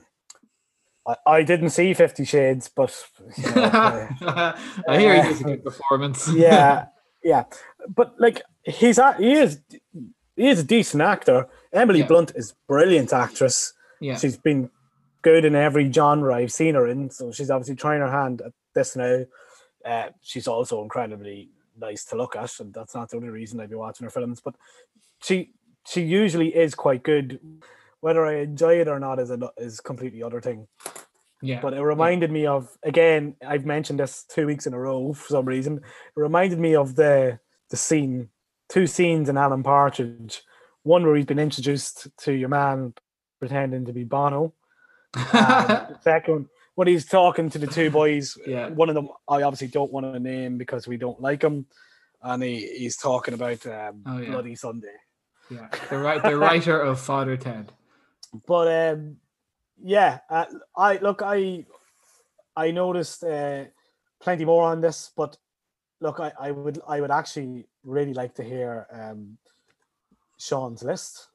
[SPEAKER 2] I, I didn't see Fifty Shades, but you know, uh,
[SPEAKER 1] I hear he does a good performance.
[SPEAKER 2] yeah, yeah. But like he's a, he is he is a decent actor. Emily
[SPEAKER 1] Yeah.
[SPEAKER 2] Blunt is a brilliant actress.
[SPEAKER 1] Yeah.
[SPEAKER 2] She's been good in every genre I've seen her in, so she's obviously trying her hand at this now. Uh, she's also incredibly nice to look at, and that's not the only reason I'd be watching her films. But she she usually is quite good. Whether I enjoy it or not is a is completely other thing.
[SPEAKER 1] Yeah.
[SPEAKER 2] But it reminded me of, again, I've mentioned this two weeks in a row for some reason. It reminded me of the the scene, two scenes in Alan Partridge. One where he's been introduced to your man pretending to be Bono. And the second, when he's talking to the two boys,
[SPEAKER 1] Yeah.
[SPEAKER 2] one of them I obviously don't want to name because we don't like him. And he, he's talking about um,
[SPEAKER 1] Oh, yeah.
[SPEAKER 2] Bloody Sunday.
[SPEAKER 1] Yeah, the right, the writer of Father Ted.
[SPEAKER 2] But um, yeah, uh, I look, I I noticed uh, plenty more on this, but look, I, I would I would actually really like to hear um, Sean's list.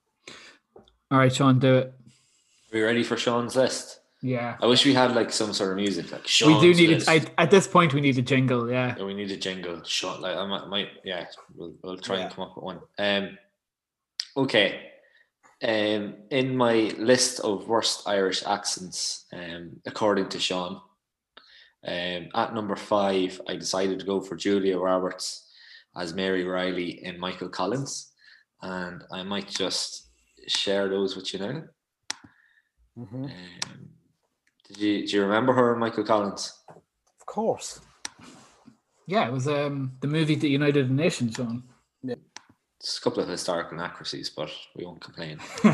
[SPEAKER 1] All right, Sean, do it.
[SPEAKER 3] Are we ready for Sean's list?
[SPEAKER 1] Yeah,
[SPEAKER 3] I wish we had like some sort of music, like Sean's
[SPEAKER 1] we do need
[SPEAKER 3] list.
[SPEAKER 1] it. I, at this point, we need a jingle. Yeah.
[SPEAKER 3] Yeah, we need a jingle. Sean, like I might, might yeah, we'll, we'll try and
[SPEAKER 2] Yeah.
[SPEAKER 3] come up with one. Um, okay. Um, in my list of worst Irish accents, um, according to Sean, um, at number five, I decided to go for Julia Roberts as Mary Riley in Michael Collins, and I might just share those with you now.
[SPEAKER 2] Mm-hmm.
[SPEAKER 3] Um, did you do you remember her in Michael Collins?
[SPEAKER 2] Of course.
[SPEAKER 1] Yeah, it was um the movie that united the nation, Sean.
[SPEAKER 3] It's a couple of historical inaccuracies, but we won't complain.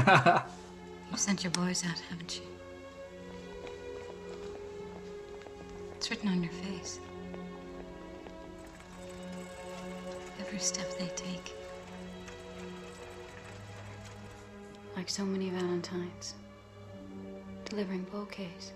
[SPEAKER 15] You've sent your boys out, haven't you? It's written on your face. Every step they take. Like so many Valentines. Delivering bouquets.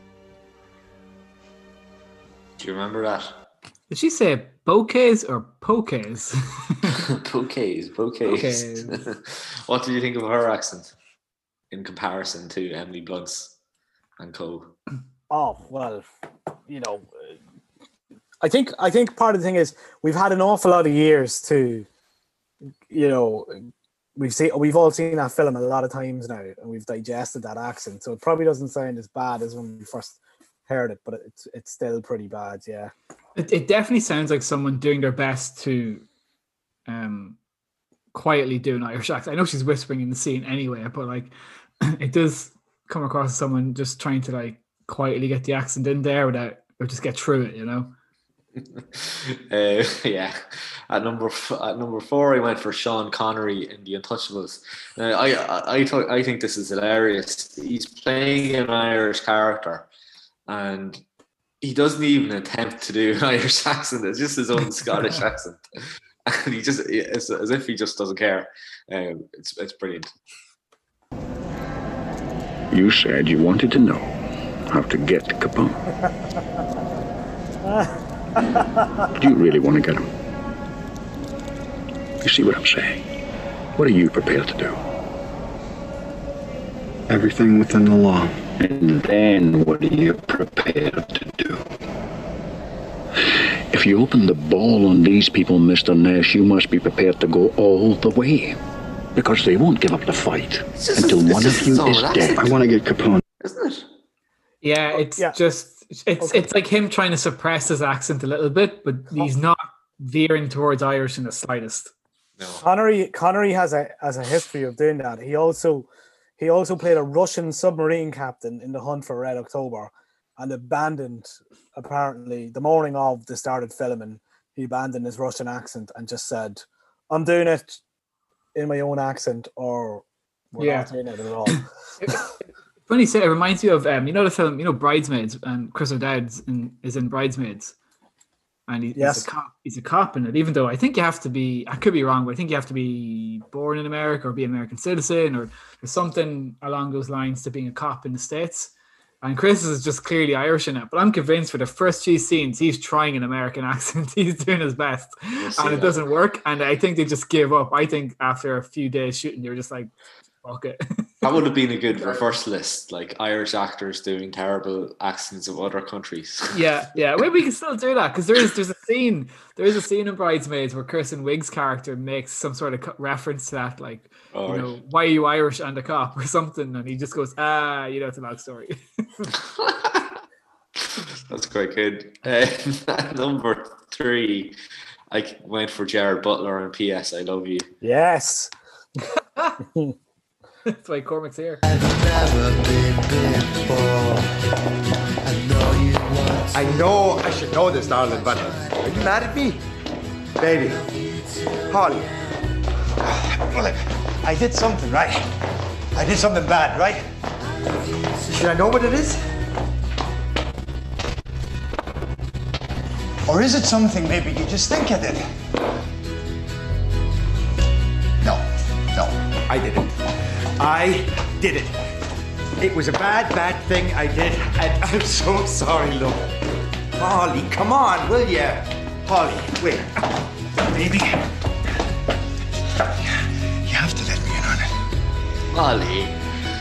[SPEAKER 3] Do you remember that?
[SPEAKER 1] Did she say bouquets or pokeys?
[SPEAKER 3] Bouquets, bouquets.
[SPEAKER 1] Bouquets.
[SPEAKER 3] What did you think of her accent in comparison to Emily Blunt's and co?
[SPEAKER 2] Oh well, you know, I think I think part of the thing is we've had an awful lot of years to, you know, we've seen we've all seen that film a lot of times now, and we've digested that accent, so it probably doesn't sound as bad as when we first heard it, but it's it's still pretty bad. Yeah,
[SPEAKER 1] it, it definitely sounds like someone doing their best to, um, quietly do an Irish accent. I know she's whispering in the scene anyway, but like, it does come across as someone just trying to like quietly get the accent in there without or just get through it, you know.
[SPEAKER 3] uh, yeah, at number f- at number four, I went for Sean Connery in The Untouchables. Now, I I I, th- I think this is hilarious. He's playing an Irish character, and he doesn't even attempt to do an Irish accent. It's just his own Scottish accent, and he just it's as if he just doesn't care. Um, it's it's brilliant.
[SPEAKER 16] You said you wanted to know how to get Capone. Do you really want to get him? You see what I'm saying? What are you prepared to do?
[SPEAKER 9] Everything within the law.
[SPEAKER 16] And then what are you prepared to do? If you open the ball on these people, Mister Nash, you must be prepared to go all the way. Because they won't give up the fight
[SPEAKER 3] just,
[SPEAKER 16] until one of you is dead.
[SPEAKER 9] I want to get Capone.
[SPEAKER 3] Isn't it?
[SPEAKER 1] Yeah, it's
[SPEAKER 2] Yeah.
[SPEAKER 1] just it's
[SPEAKER 2] Okay.
[SPEAKER 1] it's like him trying to suppress his accent a little bit, but he's not veering towards Irish in the slightest.
[SPEAKER 3] No.
[SPEAKER 2] Connery Connery has a has a history of doing that. He also he also played a Russian submarine captain in The Hunt for Red October, and abandoned apparently the morning of the started filming. He abandoned his Russian accent and just said, "I'm doing it in my own accent, or we're
[SPEAKER 1] Yeah.
[SPEAKER 2] not doing it at all."
[SPEAKER 1] Funny say, it reminds me of um, you know the film, you know Bridesmaids, and Chris O'Dowd's in, is in Bridesmaids, and he,
[SPEAKER 2] Yes.
[SPEAKER 1] he's a cop. He's a cop in it. Even though I think you have to be, I could be wrong, but I think you have to be born in America or be an American citizen, or there's something along those lines to being a cop in the States. And Chris is just clearly Irish in it, but I'm convinced for the first few scenes he's trying an American accent. He's doing his best,
[SPEAKER 3] We'll see
[SPEAKER 1] and it
[SPEAKER 3] that.
[SPEAKER 1] doesn't work. And I think they just give up. I think after a few days shooting, they were just like, "Fuck it."
[SPEAKER 3] That would have been a good reverse list, like Irish actors doing terrible accents of other countries.
[SPEAKER 1] Yeah, yeah. Maybe we can still do that because there is there's a scene there is a scene in Bridesmaids where Kirsten Wiig's character makes some sort of co- reference to that, like
[SPEAKER 3] All
[SPEAKER 1] you
[SPEAKER 3] right.
[SPEAKER 1] know, why are you Irish and a cop or something, and he just goes, ah, you know, it's a long story.
[SPEAKER 3] That's quite good. Uh, number three, I went for Jared Butler and P S I Love You.
[SPEAKER 2] Yes.
[SPEAKER 1] That's why Cormac's here.
[SPEAKER 17] I know I should know this, darling, but are you mad at me? Baby, Holly, well, look, I did something, right? I did something bad, right? Should I know what it is? Or is it something maybe you just think I did? No, no, I did it. I did it. It was a bad, bad thing I did, and I'm so sorry, love. Holly, come on, will ya? Holly, wait. Baby. You have to let me in on it.
[SPEAKER 3] Molly.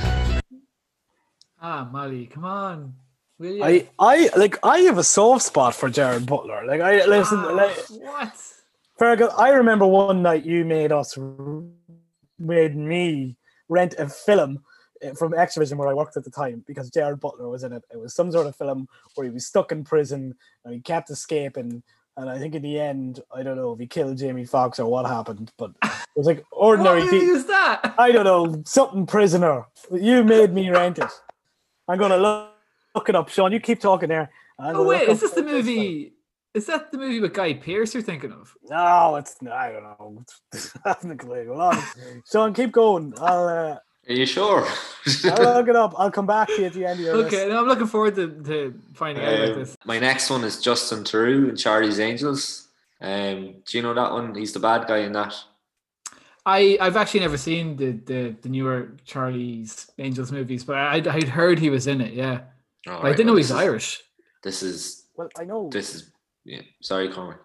[SPEAKER 1] Ah, Molly, come on. Will you?
[SPEAKER 2] I, I like I have a soft spot for Jared Butler. Like I listen,
[SPEAKER 1] Ah,
[SPEAKER 2] like
[SPEAKER 1] what?
[SPEAKER 2] Fergal, I remember one night you made us made me rent a film from Extravision where I worked at the time because Jared Butler was in it. It was some sort of film where he was stuck in prison and he kept escaping. And I think in the end, I don't know if he killed Jamie Foxx or what happened, but it was like ordinary.
[SPEAKER 1] What
[SPEAKER 2] pe-
[SPEAKER 1] movie is that?
[SPEAKER 2] I don't know, something prisoner. You made me rent it. I'm gonna look, look it up, Sean. You keep talking there. I'm
[SPEAKER 1] Oh
[SPEAKER 2] gonna
[SPEAKER 1] wait,
[SPEAKER 2] look
[SPEAKER 1] is this
[SPEAKER 2] up-
[SPEAKER 1] the movie? Is that the movie with Guy Pearce you're thinking of?
[SPEAKER 2] No, it's I don't know. I haven't a clue. Hold on. Sean, keep going. I'll uh,
[SPEAKER 3] Are you sure?
[SPEAKER 2] I'll look it up. I'll come back to you at the end of your
[SPEAKER 1] Okay,
[SPEAKER 2] list.
[SPEAKER 1] no, I'm looking forward to, to finding out about
[SPEAKER 3] Um,
[SPEAKER 1] this.
[SPEAKER 3] my next one is Justin Theroux in Charlie's Angels. Um, do you know that one? He's the bad guy in that.
[SPEAKER 1] I, I've actually never seen the, the, the newer Charlie's Angels movies, but I'd, I'd heard he was in it, yeah.
[SPEAKER 3] All
[SPEAKER 1] But I
[SPEAKER 3] right,
[SPEAKER 1] didn't know
[SPEAKER 3] well,
[SPEAKER 1] he's
[SPEAKER 3] this is-
[SPEAKER 1] Irish.
[SPEAKER 3] This is
[SPEAKER 2] Well, I know.
[SPEAKER 3] this is yeah. Sorry, Conor.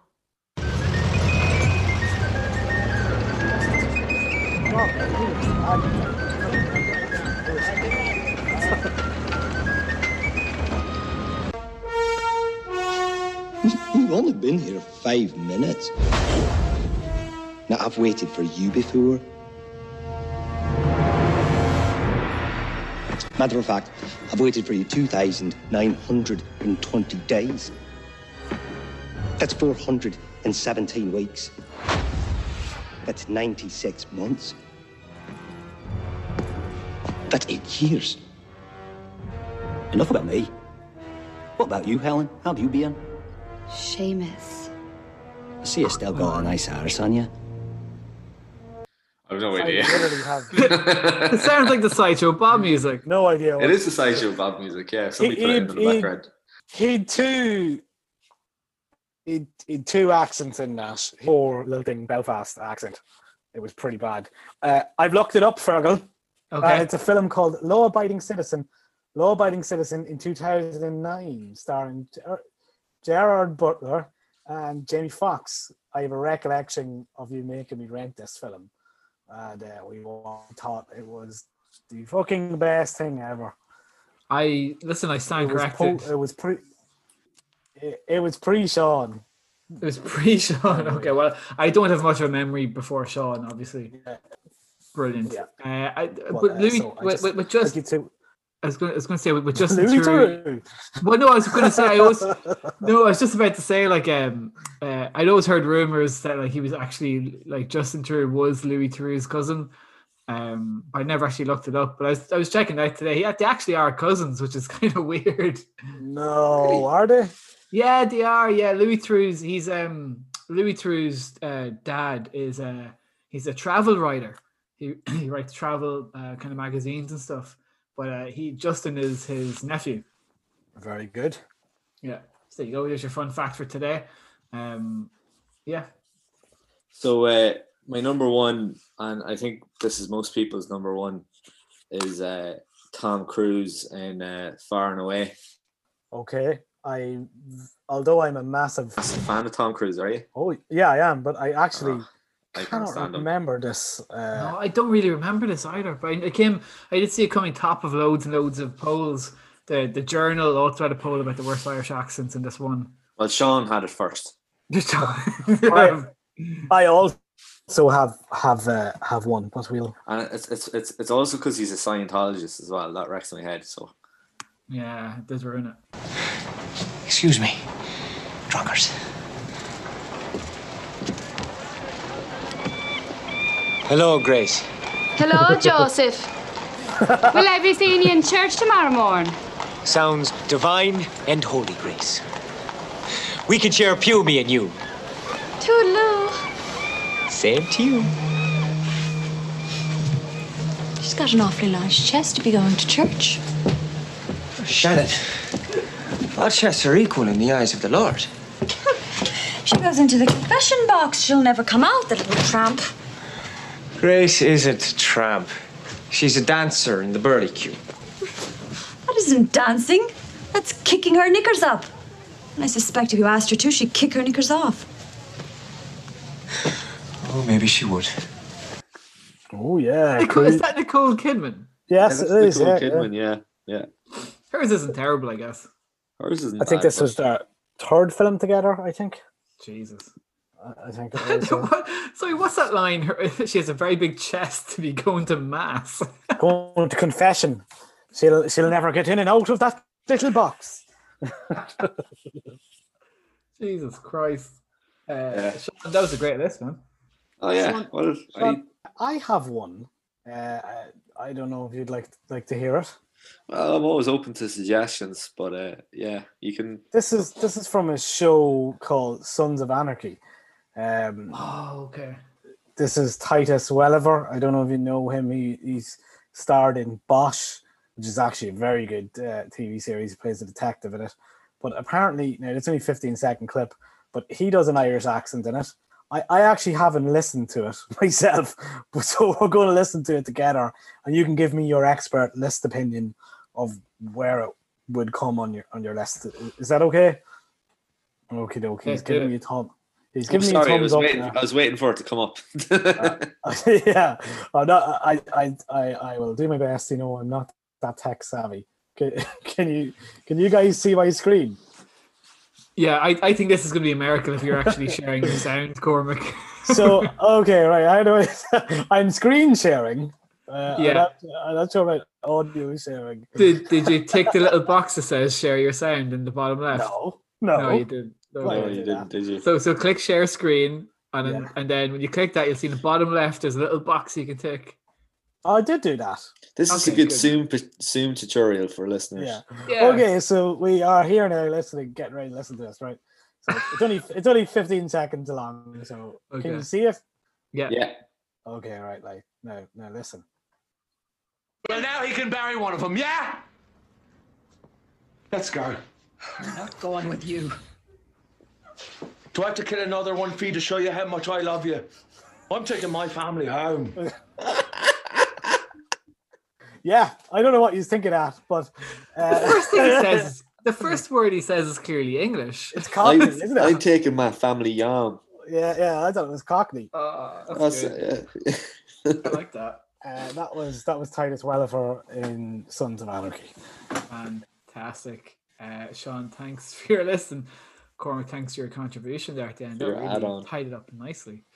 [SPEAKER 18] You've only been here five minutes. Now, I've waited for you before. Matter of fact, I've waited for you two thousand nine hundred twenty days. That's four hundred seventeen weeks. That's ninety-six months. That's eight years. Enough about me. What about you, Helen? How have you been?
[SPEAKER 15] Seamus.
[SPEAKER 18] I see you still got a nice arse on you.
[SPEAKER 3] I've no
[SPEAKER 2] I
[SPEAKER 3] idea.
[SPEAKER 2] literally have
[SPEAKER 1] It sounds like the Sideshow Bob music.
[SPEAKER 2] no idea.
[SPEAKER 3] It is the Sideshow Bob music, yeah. Somebody put it in the
[SPEAKER 2] He- he-
[SPEAKER 3] background.
[SPEAKER 2] He'd two. He'd, he'd two accents in that. Or lilting Belfast accent. It was pretty bad. Uh, I've looked it up, Fergal.
[SPEAKER 1] Okay.
[SPEAKER 2] Uh, it's a film called Law Abiding Citizen. Law Abiding Citizen in two thousand nine, starring Ger- Gerard Butler and Jamie Foxx. I have a recollection of you making me rent this film. And uh, we all thought it was the fucking best thing ever.
[SPEAKER 1] I listen. I stand
[SPEAKER 2] It was,
[SPEAKER 1] corrected.
[SPEAKER 2] po- it was pre. It, it was pre Sean.
[SPEAKER 1] It was pre Sean. Okay, well, I don't have much of a memory before Sean, obviously. Brilliant.
[SPEAKER 2] Yeah.
[SPEAKER 1] Uh, I,
[SPEAKER 2] Well,
[SPEAKER 1] but
[SPEAKER 2] uh,
[SPEAKER 1] Louis,
[SPEAKER 2] so I
[SPEAKER 1] with,
[SPEAKER 2] just-
[SPEAKER 1] with, with just,
[SPEAKER 2] Thank you too.
[SPEAKER 1] I was going, I was going to say with, with Justin
[SPEAKER 2] Louis
[SPEAKER 1] Theroux.
[SPEAKER 2] Theroux.
[SPEAKER 1] Well, no, I was going to say I was no, I was just about to say like um, uh, I'd always heard rumors that like he was actually like Justin Theroux was Louis Theroux's cousin. Um, but I never actually looked it up. But I was, I was checking out today. He, they actually are cousins, which is kind of weird.
[SPEAKER 2] No, are they?
[SPEAKER 1] Yeah, they are. Yeah, Louis Theroux's. He's um Louis Theroux's uh, dad is uh he's a travel writer. He he writes travel uh, kind of magazines and stuff. But uh, he Justin is his nephew.
[SPEAKER 2] Very good.
[SPEAKER 1] Yeah. So there you go. There's your fun fact for today. Um, yeah.
[SPEAKER 3] So uh, my number one, and I think this is most people's number one, is uh, Tom Cruise in uh, Far and Away.
[SPEAKER 2] Okay. I, although I'm a massive
[SPEAKER 3] a fan of Tom Cruise, are you?
[SPEAKER 2] Oh yeah, I am. But I actually
[SPEAKER 3] Oh, I can't
[SPEAKER 2] cannot
[SPEAKER 3] stand him.
[SPEAKER 2] remember this. Uh,
[SPEAKER 1] No, I don't really remember this either. But I came, I did see it coming top of loads and loads of polls. The the Journal also had a poll about the worst Irish accents in this one.
[SPEAKER 3] Well, Sean had it first.
[SPEAKER 2] I, I also have have uh, have one, but we'll.
[SPEAKER 3] And it's it's it's it's also because he's a Scientologist as well. That wrecks my head. So
[SPEAKER 1] Yeah, it does ruin it.
[SPEAKER 19] Excuse me, drunkards. Hello, Grace.
[SPEAKER 20] Hello, Joseph. Will I be seeing you in church tomorrow morning?
[SPEAKER 19] Sounds divine and holy, Grace. We can share a pew, me and you.
[SPEAKER 20] Toodaloo.
[SPEAKER 19] Same to you.
[SPEAKER 21] She's got an awfully large chest to be going to church.
[SPEAKER 19] Shannon, our chests are equal in the eyes of the Lord.
[SPEAKER 21] She goes into the confession box. She'll never come out, the little tramp.
[SPEAKER 19] Grace isn't a tramp. She's a dancer in the burley queue.
[SPEAKER 21] That isn't dancing. That's kicking her knickers up. And I suspect if you asked her to, she'd kick her knickers off.
[SPEAKER 19] Oh, maybe she would.
[SPEAKER 2] Oh yeah.
[SPEAKER 1] Nicole, is that Nicole Kidman?
[SPEAKER 2] Yes,
[SPEAKER 3] yeah,
[SPEAKER 2] it is.
[SPEAKER 3] Nicole
[SPEAKER 2] Yeah,
[SPEAKER 3] Kidman, yeah, yeah.
[SPEAKER 1] Hers isn't terrible, I guess.
[SPEAKER 3] Hers isn't.
[SPEAKER 2] I think
[SPEAKER 3] bad,
[SPEAKER 2] this
[SPEAKER 3] but-
[SPEAKER 2] was their third film together. I think.
[SPEAKER 1] Jesus.
[SPEAKER 2] I, I think. It was, uh,
[SPEAKER 1] What, sorry, what's that line? Her, she has a very big chest to be going to mass.
[SPEAKER 2] going to confession. She'll she'll never get in and out of that little box.
[SPEAKER 1] Jesus Christ. Uh, Sean, that was a great list, man.
[SPEAKER 3] Oh yeah.
[SPEAKER 2] Sean-
[SPEAKER 3] Well, I,
[SPEAKER 2] Sean, I have one. Uh, I, I don't know if you'd like like to hear it.
[SPEAKER 3] well, I'm always open to suggestions, but uh, yeah, you can.
[SPEAKER 2] This is this is from a show called Sons of Anarchy. Um,
[SPEAKER 1] Oh, okay.
[SPEAKER 2] this is Titus Welliver. I don't know if you know him. He he's starred in Bosch, which is actually a very good uh, T V series. He plays a detective in it. But apparently, now it's only a fifteen second clip, but he does an Irish accent in it. I, I actually haven't listened to it myself, but so we're going to listen to it together, and you can give me your expert list opinion of where it would come on your on your list. Is that okay? Okay, okay. He's
[SPEAKER 1] Yeah,
[SPEAKER 2] giving
[SPEAKER 1] do
[SPEAKER 2] me a thumb. He's
[SPEAKER 3] I'm
[SPEAKER 2] giving me
[SPEAKER 3] sorry,
[SPEAKER 2] a
[SPEAKER 3] I was
[SPEAKER 2] thumbs up.
[SPEAKER 3] waiting.
[SPEAKER 2] now.
[SPEAKER 3] I was waiting for it to come up.
[SPEAKER 2] Yeah, I'm not, I, I, I, I will do my best. You know, I'm not that tech savvy. Can, can you, can you guys see my screen?
[SPEAKER 1] Yeah, I, I think this is going to be a miracle if you're actually sharing the sound, Cormac.
[SPEAKER 2] So, okay, right. I know I'm screen sharing. Uh,
[SPEAKER 1] Yeah.
[SPEAKER 2] I'm not, I'm not sure about audio sharing.
[SPEAKER 1] Did Did you tick the little box that says share your sound in the bottom left?
[SPEAKER 2] No, no.
[SPEAKER 1] No, you didn't.
[SPEAKER 3] No,
[SPEAKER 1] Okay.
[SPEAKER 3] you didn't, did you?
[SPEAKER 1] So so click share screen, and then,
[SPEAKER 2] Yeah.
[SPEAKER 1] and then when you click that, you'll see in the bottom left there's a little box you can tick.
[SPEAKER 2] I did do that.
[SPEAKER 3] This is a
[SPEAKER 1] Okay,
[SPEAKER 3] good,
[SPEAKER 1] good.
[SPEAKER 3] Zoom Zoom tutorial for listeners.
[SPEAKER 2] Yeah.
[SPEAKER 1] Yeah.
[SPEAKER 2] Okay, so we are here now listening, getting ready to listen to this, right? So it's only it's only fifteen seconds long. So
[SPEAKER 1] Okay.
[SPEAKER 2] can you see it?
[SPEAKER 1] Yeah.
[SPEAKER 3] Yeah.
[SPEAKER 2] Okay, right. Like now, now listen.
[SPEAKER 4] Well, now he can bury one of them, yeah? Let's go.
[SPEAKER 8] I'm not going with you.
[SPEAKER 4] Do I have to kill another one for you to show you how much I love you? I'm taking my family home.
[SPEAKER 2] Yeah, I don't know what he's thinking at, but uh,
[SPEAKER 1] The first thing he says, is- the first word he says is clearly English.
[SPEAKER 2] it's Cockney,
[SPEAKER 3] I'm,
[SPEAKER 2] isn't
[SPEAKER 3] I'm
[SPEAKER 2] it?
[SPEAKER 3] taking my family yam.
[SPEAKER 2] Yeah, yeah, I thought it was Cockney.
[SPEAKER 1] Oh, that's
[SPEAKER 3] That's,
[SPEAKER 1] good.
[SPEAKER 3] uh,
[SPEAKER 1] I like that.
[SPEAKER 2] Uh, that was that was Titus Welliver in Sons of Anarchy.
[SPEAKER 1] Fantastic. Uh, Sean, thanks for your listen. Cormac, thanks for your contribution there at the end. That
[SPEAKER 3] Your
[SPEAKER 1] really
[SPEAKER 3] add-on.
[SPEAKER 1] tied it up nicely.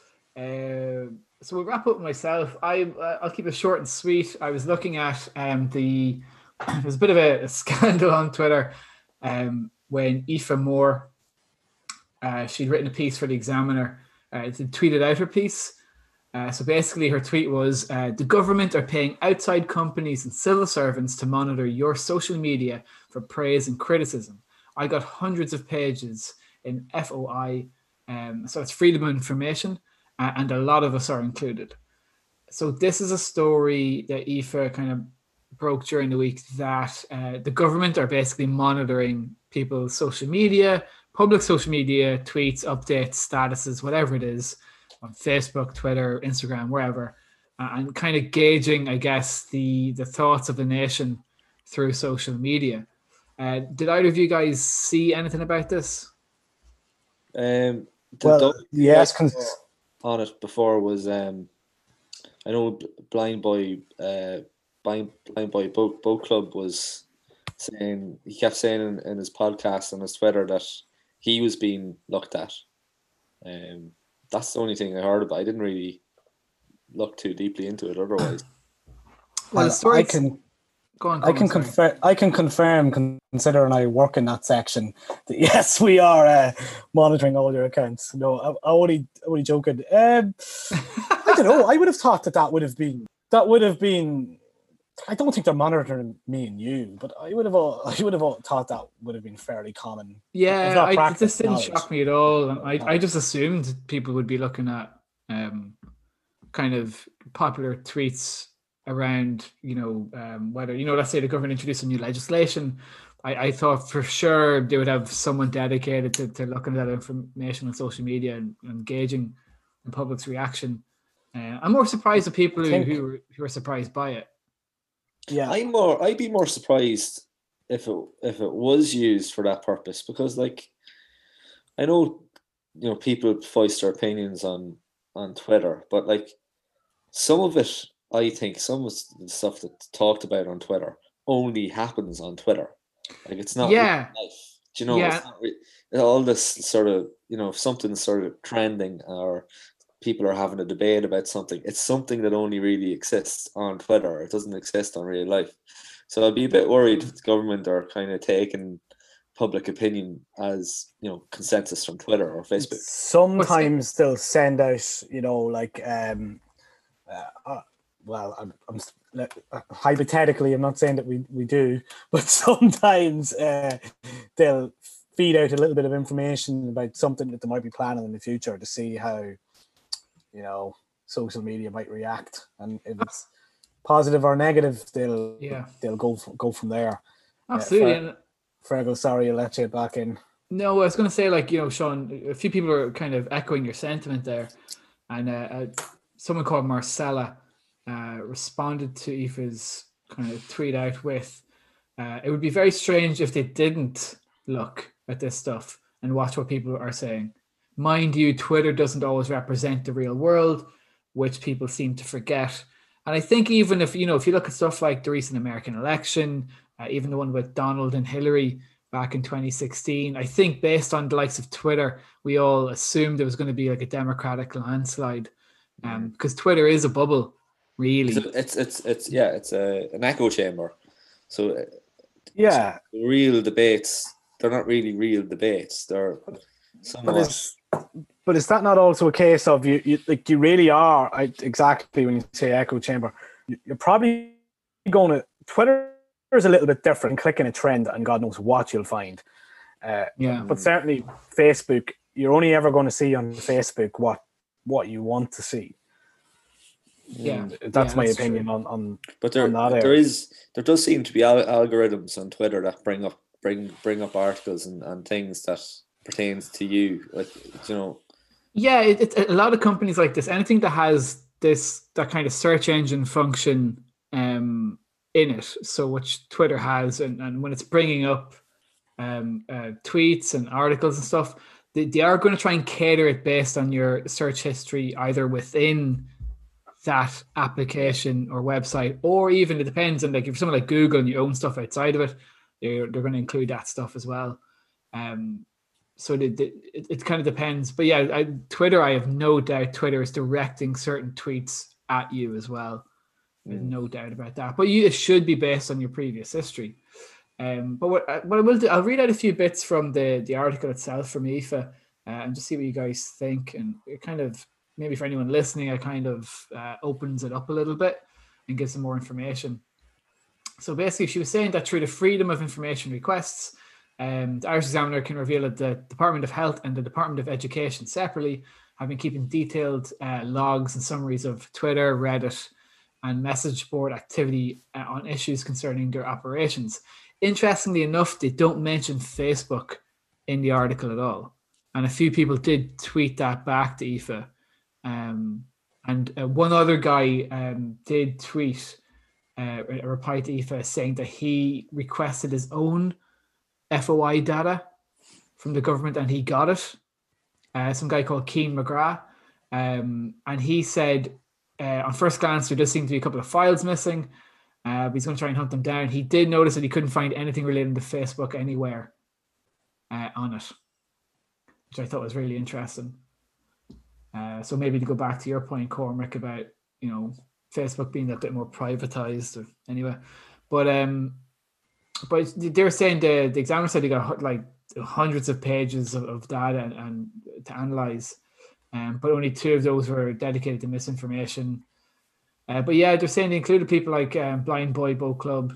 [SPEAKER 1] Um, so we'll wrap up myself. I uh, I'll keep it short and sweet. I was looking at um the there's a bit of a, a scandal on Twitter um when Aoife Moore uh, she'd written a piece for the Examiner. Uh, to tweeted out her piece. Uh, so basically, her tweet was: uh, "The government are paying outside companies and civil servants to monitor your social media for praise and criticism. I got hundreds of pages in F O I, um, so it's Freedom of Information, uh, and a lot of us are included." So this is a story that Aoife kind of broke during the week that uh, the government are basically monitoring people's social media, public social media, tweets, updates, statuses, whatever it is, on Facebook, Twitter, Instagram, wherever, uh, and kind of gauging, I guess, the the thoughts of the nation through social media. Uh, did either of you guys see anything about this?
[SPEAKER 3] Um, the
[SPEAKER 2] Well,
[SPEAKER 3] dog
[SPEAKER 2] yes,
[SPEAKER 3] I
[SPEAKER 2] cons-
[SPEAKER 3] saw on it before was um, I know B- Blind Boy, uh, Blind, Blind Boy Boat, Boat Club was saying, he kept saying in, in his podcast and his Twitter that he was being looked at. Um, that's the only thing I heard about. I didn't really look too deeply into it otherwise.
[SPEAKER 1] Well, the
[SPEAKER 2] Well,
[SPEAKER 1] story
[SPEAKER 2] I can
[SPEAKER 1] Go on,
[SPEAKER 2] I can
[SPEAKER 1] Colin, sorry.
[SPEAKER 2] confirm. I can confirm, considering I work in that section, that yes, we are uh, monitoring all your accounts. No, I, I only, I only joking. Um, I don't know. I would have thought that that would have been that would have been. I don't think they're monitoring me and you, but I would have. I would have thought that would have been fairly common. If
[SPEAKER 1] Yeah,
[SPEAKER 2] not
[SPEAKER 1] I,
[SPEAKER 2] practice,
[SPEAKER 1] this didn't
[SPEAKER 2] knowledge.
[SPEAKER 1] shock me at all. And I, I just assumed people would be looking at um, kind of popular tweets around, you know, um, whether, you know, let's say the government introduced some new legislation. I, I thought for sure they would have someone dedicated to, to looking at that information on social media and, and gauging the public's reaction. Uh, I'm more surprised at people who,
[SPEAKER 2] think-
[SPEAKER 1] who, were- who are surprised by it.
[SPEAKER 2] Yeah,
[SPEAKER 3] I'm more. I'd be more surprised if it if it was used for that purpose, because, like, I know, you know, people voice their opinions on on Twitter, but like some of it, I think some of the stuff that's talked about on Twitter only happens on Twitter. Like, it's not
[SPEAKER 1] Yeah.
[SPEAKER 3] real life. Do you know?
[SPEAKER 1] Yeah.
[SPEAKER 3] It's not re- all this sort of, you know, if something's sort of trending or people are having a debate about something, it's something that only really exists on Twitter. It doesn't exist on real life. So I'd be a bit worried if the government are kind of taking public opinion as, you know, consensus from Twitter or Facebook.
[SPEAKER 2] sometimes they'll send out, you know, like, um, uh, uh, well, I'm, I'm uh, hypothetically, I'm not saying that we, we do, but sometimes uh, they'll feed out a little bit of information about something that they might be planning in the future to see how, you know, social media might react, and if it's positive or negative, they'll
[SPEAKER 1] Yeah.
[SPEAKER 2] they'll go f- go from there.
[SPEAKER 1] Absolutely.
[SPEAKER 2] Uh,
[SPEAKER 1] And
[SPEAKER 2] Fer- Fergal, sorry, I'll let you back in.
[SPEAKER 1] no, I was going to say, like, you know, Sean, a few people are kind of echoing your sentiment there. And uh, uh, someone called Marcella uh, responded to Aoife's kind of tweet out with, uh, it would be very strange if they didn't look at this stuff and watch what people are saying. Mind you, Twitter doesn't always represent the real world, which people seem to forget. And I think even if, you know, if you look at stuff like the recent American election, uh, even the one with Donald and Hillary, back in twenty sixteen. I think based on the likes of Twitter, we all assumed there was going to be like a Democratic landslide, um, because Twitter is a bubble, really.
[SPEAKER 3] It's it's it's, it's yeah, it's a an echo chamber. So
[SPEAKER 2] yeah,
[SPEAKER 3] so real debates. They're not really real debates. They're somewhat.
[SPEAKER 2] But is, but is that not also a case of you? you like you really are I, exactly when you say echo chamber. You, you're probably going to Twitter. Is a little bit different. Clicking a trend and God knows what you'll find. Uh,
[SPEAKER 1] yeah.
[SPEAKER 2] But certainly Facebook, you're only ever going to see on Facebook what what you want to see.
[SPEAKER 1] Yeah,
[SPEAKER 2] that's
[SPEAKER 1] yeah,
[SPEAKER 2] my
[SPEAKER 1] that's
[SPEAKER 2] opinion
[SPEAKER 1] true.
[SPEAKER 2] on on.
[SPEAKER 3] But there,
[SPEAKER 2] on that
[SPEAKER 3] there
[SPEAKER 2] area.
[SPEAKER 3] is there does seem to be al- algorithms on Twitter that bring up bring bring up articles and, and things that pertains to you, like you know.
[SPEAKER 1] Yeah, it, it, a lot of companies like this, anything that has this that kind of search engine function, um. in it, so which Twitter has, and, and when it's bringing up um, uh, tweets and articles and stuff, they, they are going to try and cater it based on your search history, either within that application or website, or even it depends on, like, if you're something like Google and you own stuff outside of it, they're, they're going to include that stuff as well. Um, so they, they, it, it kind of depends. But yeah, I, Twitter, I have no doubt Twitter is directing certain tweets at you as well. There's no doubt about that. But you, it should be based on your previous history. Um, but what, what I will do, I'll read out a few bits from the, the article itself from I F A, uh, and just see what you guys think. And it kind of, maybe for anyone listening, it kind of uh, opens it up a little bit and gives them more information. So basically, she was saying that through the freedom of information requests, um, the Irish Examiner can reveal that the Department of Health and the Department of Education separately have been keeping detailed uh, logs and summaries of Twitter, Reddit, and message board activity uh, on issues concerning their operations. Interestingly enough, they don't mention Facebook in the article at all. And a few people did tweet that back to I F A. Um, and uh, one other guy um, did tweet uh, a reply to I F A saying that he requested his own F O I data from the government and he got it. Uh, some guy called Keane McGrath. Um, and he said, Uh, on first glance, there does seem to be a couple of files missing, uh, but he's going to try and hunt them down. He did notice that he couldn't find anything related to Facebook anywhere uh, on it, which I thought was really interesting. Uh, so maybe to go back to your point, Cormac, about, you know, Facebook being a bit more privatized, or anyway. But um, but they were saying the the examiner said he got like hundreds of pages of, of data and, and to analyze. Um, but only two of those were dedicated to misinformation. Uh, but yeah, they're saying they included people like um, Blind Boy Boat Club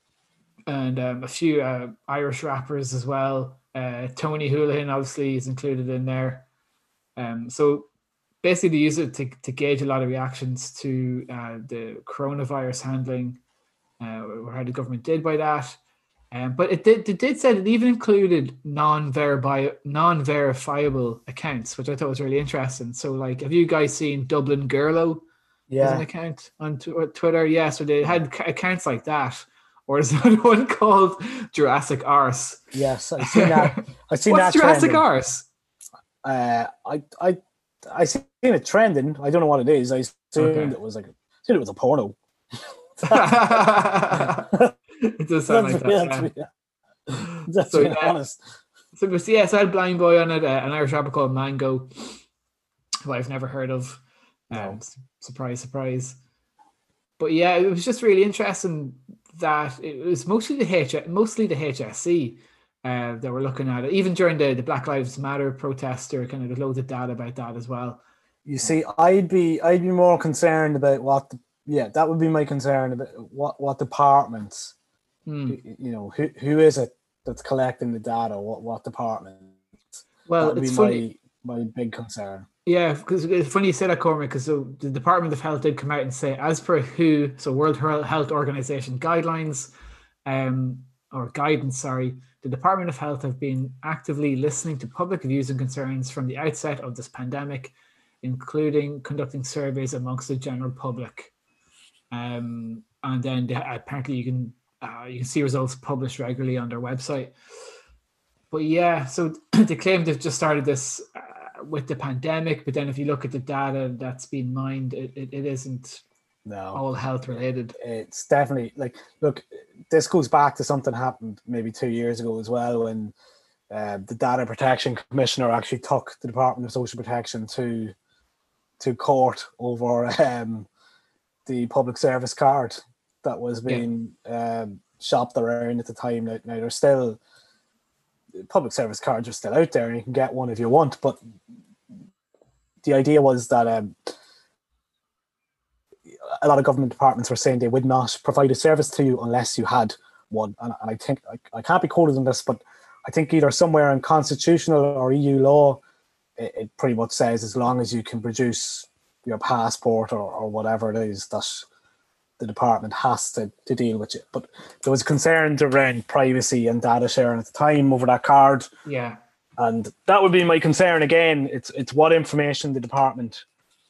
[SPEAKER 1] and um, a few uh, Irish rappers as well. Uh, Tony Houlihan obviously is included in there. Um, so basically they use it to, to gauge a lot of reactions to uh, the coronavirus handling, uh, or how the government did by that. Um, but it did, it did say it even included non-verifiable, non-verifiable accounts, which I thought was really interesting. So, like, have you guys seen Dublin Girlo?
[SPEAKER 2] Yeah.
[SPEAKER 1] As an account on tw- Twitter? Yeah, so they had c- accounts like that. Or there's another one called Jurassic Arse.
[SPEAKER 2] Yes, I've seen that. I've seen
[SPEAKER 1] What's
[SPEAKER 2] that
[SPEAKER 1] Jurassic
[SPEAKER 2] trending.
[SPEAKER 1] Arse?
[SPEAKER 2] Uh, I, I, I seen it trending. I don't know what it is. I assumed
[SPEAKER 1] Okay.
[SPEAKER 2] it was like, I assumed it was a porno.
[SPEAKER 1] It does sound like that.
[SPEAKER 2] That's,
[SPEAKER 1] Yeah.
[SPEAKER 2] yeah. That's
[SPEAKER 1] So,
[SPEAKER 2] being
[SPEAKER 1] yeah.
[SPEAKER 2] honest.
[SPEAKER 1] So, but yeah, so I had Blind Boy on it, uh, an Irish rapper called Mango, who I've never heard of. Um, s- surprise, surprise. But yeah, it was just really interesting that it was mostly the H, mostly the H S C uh, that were looking at it. Even during the, the Black Lives Matter protest, there were kind of loads of data about that as well.
[SPEAKER 2] You see, I'd be, I'd be more concerned about what, the, yeah, that would be my concern about what, what departments,
[SPEAKER 1] Hmm.
[SPEAKER 2] you, you know, who, who is it that's collecting the data? What, what department?
[SPEAKER 1] Well,
[SPEAKER 2] that would
[SPEAKER 1] it's
[SPEAKER 2] be
[SPEAKER 1] funny.
[SPEAKER 2] my, my big concern.
[SPEAKER 1] Yeah, because it's funny you say that, Cormac, because so the Department of Health did come out and say, as per W H O, so World Health Organization guidelines, um, or guidance, sorry, the Department of Health have been actively listening to public views and concerns from the outset of this pandemic, including conducting surveys amongst the general public. Um, and then they, apparently you can uh, you can see results published regularly on their website. But yeah, so they claim they've just started this uh, with the pandemic, but then if you look at the data that's being mined, it, it, it isn't
[SPEAKER 2] No.
[SPEAKER 1] all health related.
[SPEAKER 2] It's definitely like, look, this goes back to something happened maybe two years ago as well when uh, the Data Protection Commissioner actually took the Department of Social Protection to to court over um, the public service card that was being yeah. um, shopped around at the time. Now, now there's still public service cards are still out there, and you can get one if you want. But the idea was that um, a lot of government departments were saying they would not provide a service to you unless you had one. And, and I think I, I can't be quoted on this, but I think either somewhere in constitutional or E U law, it, it pretty much says as long as you can produce your passport or, or whatever it is, that the department has to, to deal with it. But there was concerns around privacy and data sharing at the time over that card.
[SPEAKER 1] Yeah.
[SPEAKER 2] And that would be my concern again. It's it's what information the department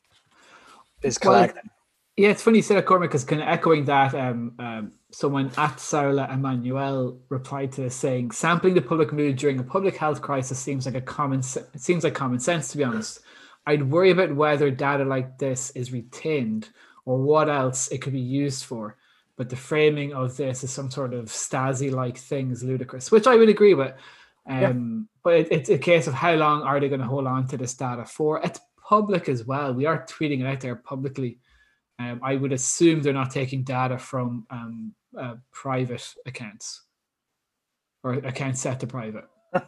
[SPEAKER 2] is collecting.
[SPEAKER 1] Well, yeah, it's funny you say that, Cormac, because kind of echoing that, um, um, someone at Sarla Emmanuel replied to this saying, sampling the public mood during a public health crisis seems like a common se- it seems like common sense, to be honest. I'd worry about whether data like this is retained or what else it could be used for. But the framing of this as some sort of Stasi-like thing is ludicrous, which I would agree with. Um, yeah. But it, it's a case of how long are they going to hold on to this data for? It's public as well. We are tweeting it out there publicly. Um, I would assume they're not taking data from um, uh, private accounts or accounts set to private.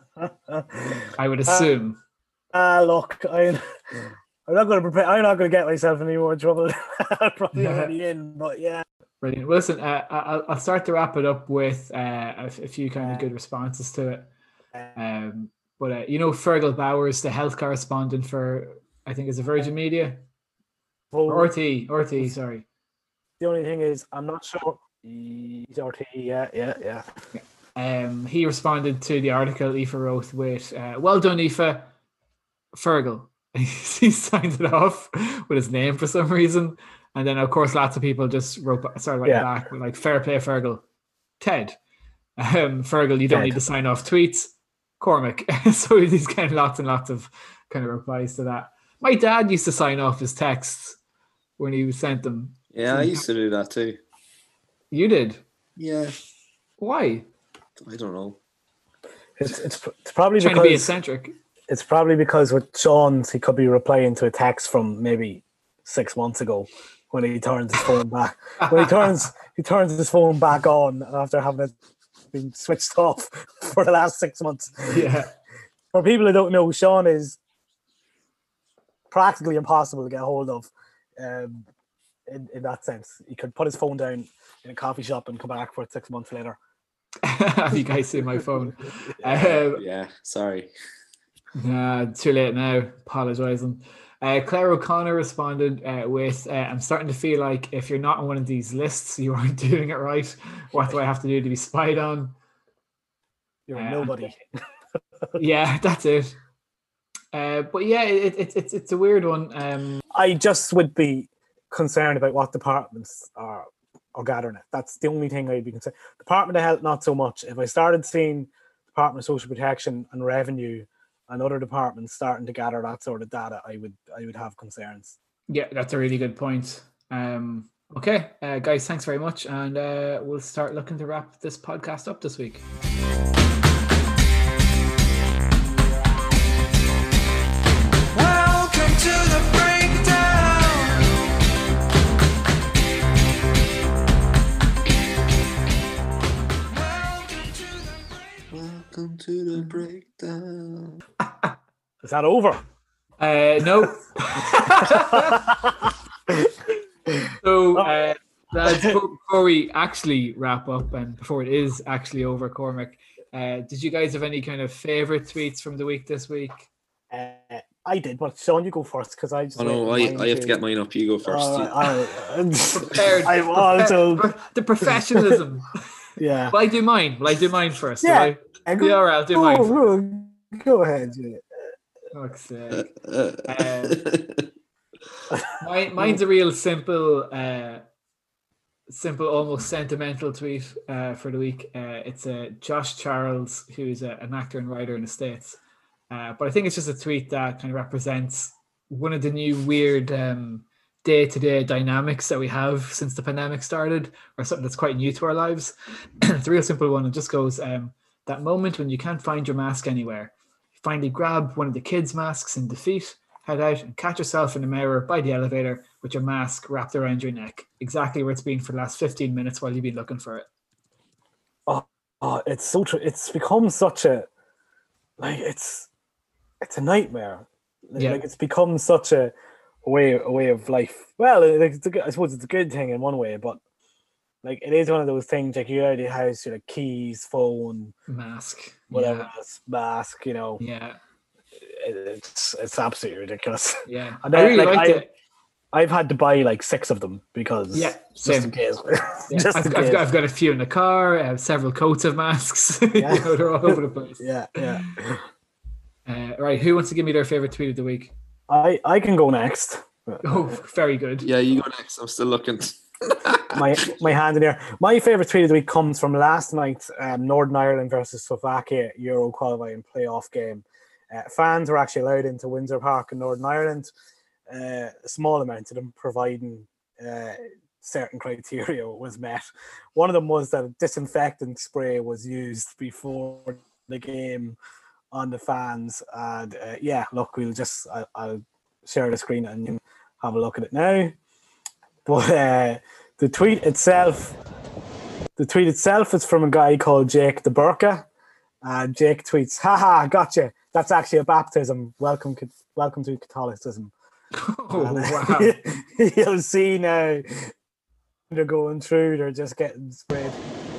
[SPEAKER 1] I would assume.
[SPEAKER 2] Ah, uh, uh, look, I, I'm not going to prepare. I'm not going to get myself in any more trouble. I'm probably
[SPEAKER 1] Yeah.
[SPEAKER 2] already in, but yeah.
[SPEAKER 1] Brilliant. Well, listen, uh, I'll, I'll start to wrap it up with uh, a, a few kind of good responses to it. Um, but uh, you know, Fergal Bowers, the health correspondent for, I think, is it Virgin Media?
[SPEAKER 2] Well,
[SPEAKER 1] R T E, R T E, sorry.
[SPEAKER 2] The only thing is, I'm not sure. He's R T E, yeah, yeah, yeah.
[SPEAKER 1] Um, he responded to the article Aoife wrote with, uh, well done, Aoife, Fergal. He signed it off with his name for some reason. And then, of course, lots of people just wrote, started writing
[SPEAKER 2] Yeah.
[SPEAKER 1] back with like, fair play, Fergal. Ted, um, Fergal, you don't
[SPEAKER 2] Ted.
[SPEAKER 1] need to sign off tweets. Cormac. So he's getting lots and lots of kind of replies to that. My dad used to sign off his texts when he sent them.
[SPEAKER 3] Yeah, I used to do that too.
[SPEAKER 1] You did?
[SPEAKER 3] Yeah.
[SPEAKER 1] Why?
[SPEAKER 3] I don't know.
[SPEAKER 2] It's it's, it's probably
[SPEAKER 1] Trying
[SPEAKER 2] because
[SPEAKER 1] to be eccentric.
[SPEAKER 2] It's probably because with Sean's, he could be replying to a text from maybe six months ago when he turns his phone back. When he turns he turns his phone back on after having it been switched off for the last six months.
[SPEAKER 1] Yeah.
[SPEAKER 2] For people who don't know, Sean is practically impossible to get hold of. Um, in, in that sense, he could put his phone down in a coffee shop and come back for it six months later.
[SPEAKER 1] Have you guys seen my phone?
[SPEAKER 3] Yeah,
[SPEAKER 1] Um,
[SPEAKER 3] yeah, sorry.
[SPEAKER 1] Nah, too late now. Apologising. Uh, Claire O'Connor responded uh, with, uh, I'm starting to feel like if you're not on one of these lists, you aren't doing it right. What do I have to do to be spied on?
[SPEAKER 2] You're
[SPEAKER 1] Uh,
[SPEAKER 2] nobody.
[SPEAKER 1] Yeah, that's it. Uh, but yeah, it, it, it's it's a weird one. Um,
[SPEAKER 2] I just would be concerned about what departments are, are gathering it. That's the only thing I'd be concerned. Department of Health, not so much. If I started seeing Department of Social Protection and Revenue and other departments starting to gather that sort of data, I would I would have concerns.
[SPEAKER 1] yeah, that's a really good point. Um, okay, uh, guys, thanks very much. And uh, we'll start looking to wrap this podcast up this week.
[SPEAKER 5] Welcome to the breakdown.
[SPEAKER 3] Welcome to the breakdown.
[SPEAKER 2] Is that over?
[SPEAKER 1] Uh, no. So, uh, lads, before, before we actually wrap up and before it is actually over, Cormac, uh, did you guys have any kind of favorite tweets from the week this week?
[SPEAKER 2] Uh, I did, but Sean, you go first because I just.
[SPEAKER 3] Oh no, I, I have to get mine up. You go first.
[SPEAKER 2] All right, all right.
[SPEAKER 1] Prepared.
[SPEAKER 2] I'm also
[SPEAKER 1] The professionalism.
[SPEAKER 2] yeah.
[SPEAKER 1] Well, I do mine. Well, I do mine first.
[SPEAKER 2] Yeah.
[SPEAKER 1] Right? Yeah, all right, I'll do
[SPEAKER 2] go,
[SPEAKER 1] mine. First.
[SPEAKER 2] Go, go ahead, Julia.
[SPEAKER 1] Fuck's sake. Um, mine, mine's a real simple, uh, simple, almost sentimental tweet uh, for the week. Uh, it's uh, Josh Charles, who's a, an actor and writer in the States. Uh, but I think it's just a tweet that kind of represents one of the new weird um, day-to-day dynamics that we have since the pandemic started, or something that's quite new to our lives. It's a real simple one. It just goes, um, that moment when you can't find your mask anywhere. You finally grab one of the kids' masks in defeat, head out and catch yourself in the mirror by the elevator with your mask wrapped around your neck. Exactly where it's been for the last fifteen minutes while you've been looking for it.
[SPEAKER 2] Oh, oh it's so true. It's become such a, like, it's, it's a nightmare. Like,
[SPEAKER 1] Yeah.
[SPEAKER 2] like it's become such a way, a way of life. Well, it's a, good- I suppose it's a good thing in one way, but like it is one of those things. Like you're out of the house, you're like keys, phone,
[SPEAKER 1] Mask.
[SPEAKER 2] whatever
[SPEAKER 1] Yeah.
[SPEAKER 2] else, mask. You know,
[SPEAKER 1] Yeah.
[SPEAKER 2] it, it's it's absolutely ridiculous.
[SPEAKER 1] Yeah.
[SPEAKER 2] And
[SPEAKER 1] I
[SPEAKER 2] then,
[SPEAKER 1] really
[SPEAKER 2] like,
[SPEAKER 1] liked
[SPEAKER 2] I,
[SPEAKER 1] it.
[SPEAKER 2] I've had to buy like six of them because
[SPEAKER 1] Yeah,
[SPEAKER 2] just
[SPEAKER 1] same.
[SPEAKER 2] in case.
[SPEAKER 1] Yeah,
[SPEAKER 2] just
[SPEAKER 1] I've,
[SPEAKER 2] in
[SPEAKER 1] I've,
[SPEAKER 2] case.
[SPEAKER 1] got, I've got a few in the car. I have several coats of masks. You
[SPEAKER 2] Yeah.
[SPEAKER 1] know, they're all over the place.
[SPEAKER 2] Yeah, yeah.
[SPEAKER 1] Uh, right, who wants to give me their favorite tweet of the week?
[SPEAKER 2] I I can go next.
[SPEAKER 1] Oh, very good.
[SPEAKER 3] Yeah, you go next. I'm still looking.
[SPEAKER 2] my my hand in there. My favorite tweet of the week comes from last night's um, Northern Ireland versus Slovakia Euro qualifying playoff game. Uh, fans were actually allowed into Windsor Park in Northern Ireland. Uh, a small amount of them, providing uh, certain criteria was met. One of them was that a disinfectant spray was used before the game on the fans. And uh, yeah, look, we'll just I, I'll share the screen and you can have a look at it now. But uh, the tweet itself, the tweet itself is from a guy called Jake the Burka. Uh, Jake tweets, haha, gotcha. That's actually a baptism. Welcome, welcome to Catholicism.
[SPEAKER 1] Oh,
[SPEAKER 2] And, uh,
[SPEAKER 1] wow.
[SPEAKER 2] You'll see now they're going through, they're just getting sprayed.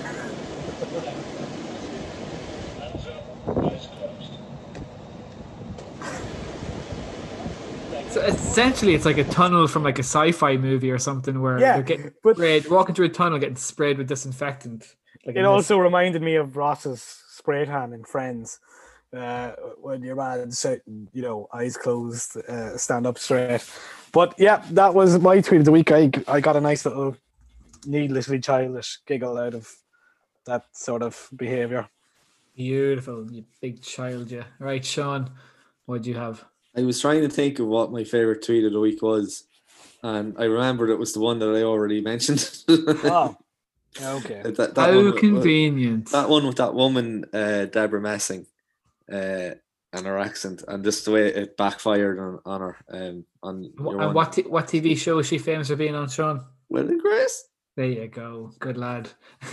[SPEAKER 1] So essentially, it's like a tunnel from like a sci-fi movie or something where
[SPEAKER 2] Yeah,
[SPEAKER 1] they're getting
[SPEAKER 2] but-
[SPEAKER 1] sprayed, walking through a tunnel, getting sprayed with disinfectant. Like
[SPEAKER 2] It
[SPEAKER 1] in
[SPEAKER 2] also reminded me of Ross's spray tan in Friends. Uh, when your man shouting, you know, eyes closed, uh, stand up straight. But yeah, that was my tweet of the week. I I got a nice little needlessly childish giggle out of that sort of behaviour.
[SPEAKER 1] Beautiful, you big child, yeah. Right, Sean, what do you have?
[SPEAKER 3] I was trying to think of what my favorite tweet of the week was, and I remembered it was the one that I already mentioned.
[SPEAKER 2] Oh, okay.
[SPEAKER 3] That, that
[SPEAKER 1] How
[SPEAKER 3] one with-
[SPEAKER 1] convenient.
[SPEAKER 3] That one with that woman, uh, Deborah Messing, uh, and her accent, and just the way it backfired on, on her. Um, on your
[SPEAKER 1] And
[SPEAKER 3] one.
[SPEAKER 1] what t- what T V show is she famous for being on, Sean?
[SPEAKER 3] Will and Grace.
[SPEAKER 1] There you go. Good lad.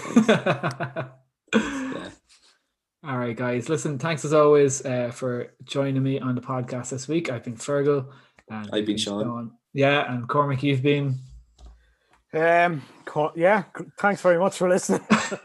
[SPEAKER 3] Yeah.
[SPEAKER 1] All right, guys. Listen, thanks as always uh, for joining me on the podcast this week. I've been Fergal. And
[SPEAKER 3] I've been Sean.
[SPEAKER 1] Yeah, and Cormac, you've been.
[SPEAKER 2] Um, co- yeah, c- thanks very much for listening.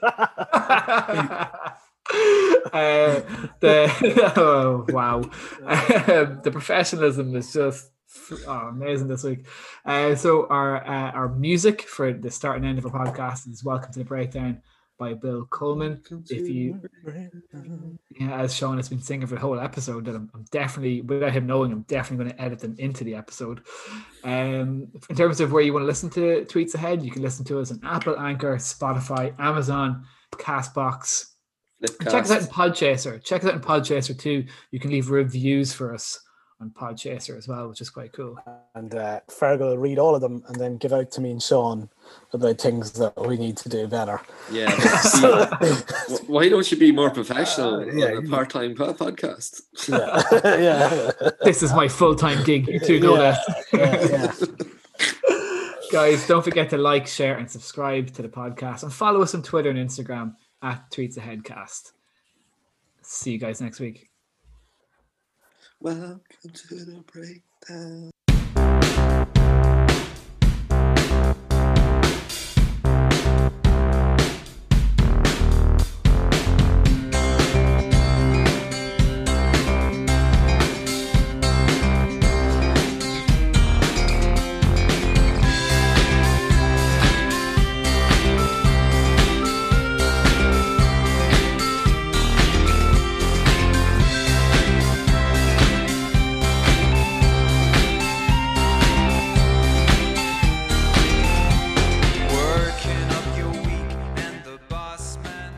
[SPEAKER 1] uh, the oh wow, Um, the professionalism is just oh, amazing this week. Uh, so our uh, our music for the start and end of our podcast is "Welcome to the Breakdown" by Bill Coleman. If you, yeah, as Sean has been singing for the whole episode, that I'm, I'm definitely, without him knowing, I'm definitely going to edit them into the episode. Um, in terms of where you want to listen to Tweets Ahead, you can listen to us on Apple, Anchor, Spotify, Amazon, Castbox.
[SPEAKER 3] Flipcast.
[SPEAKER 1] Check us out in Podchaser. Check us out in Podchaser too. You can leave reviews for us on Podchaser as well, which is quite cool.
[SPEAKER 2] And uh, Fergal will read all of them and then give out to me and Sean about things that we need to do better.
[SPEAKER 3] Yeah. See, wh- why don't you be more professional
[SPEAKER 2] Uh, yeah.
[SPEAKER 3] on a part-time po- podcast?
[SPEAKER 2] Yeah. Yeah.
[SPEAKER 1] This is my full-time gig. You two know
[SPEAKER 2] Yeah.
[SPEAKER 1] that.
[SPEAKER 2] Yeah,
[SPEAKER 1] Guys, don't forget to like, share, and subscribe to the podcast, and follow us on Twitter and Instagram at Tweets Aheadcast. See you guys next week.
[SPEAKER 3] Welcome to the breakdown.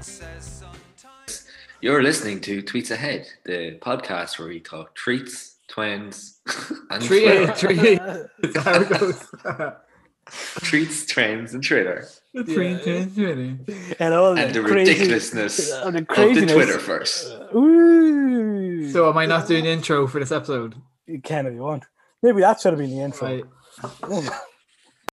[SPEAKER 3] You're listening to Tweets Ahead, the podcast where we talk treats, twins, and
[SPEAKER 1] Three,
[SPEAKER 3] Twitter.
[SPEAKER 1] three. That's how it goes.
[SPEAKER 3] Treats, trains, and Twitter.
[SPEAKER 1] Three, three, three.
[SPEAKER 2] And all
[SPEAKER 3] And
[SPEAKER 2] the
[SPEAKER 3] the
[SPEAKER 2] crazy-
[SPEAKER 3] ridiculousness
[SPEAKER 2] uh, the
[SPEAKER 3] of the
[SPEAKER 2] craziness.
[SPEAKER 3] Twitter first.
[SPEAKER 2] Ooh.
[SPEAKER 1] So am I not doing the intro for this episode?
[SPEAKER 2] You can if you want. Maybe that should have been the intro.
[SPEAKER 1] Right.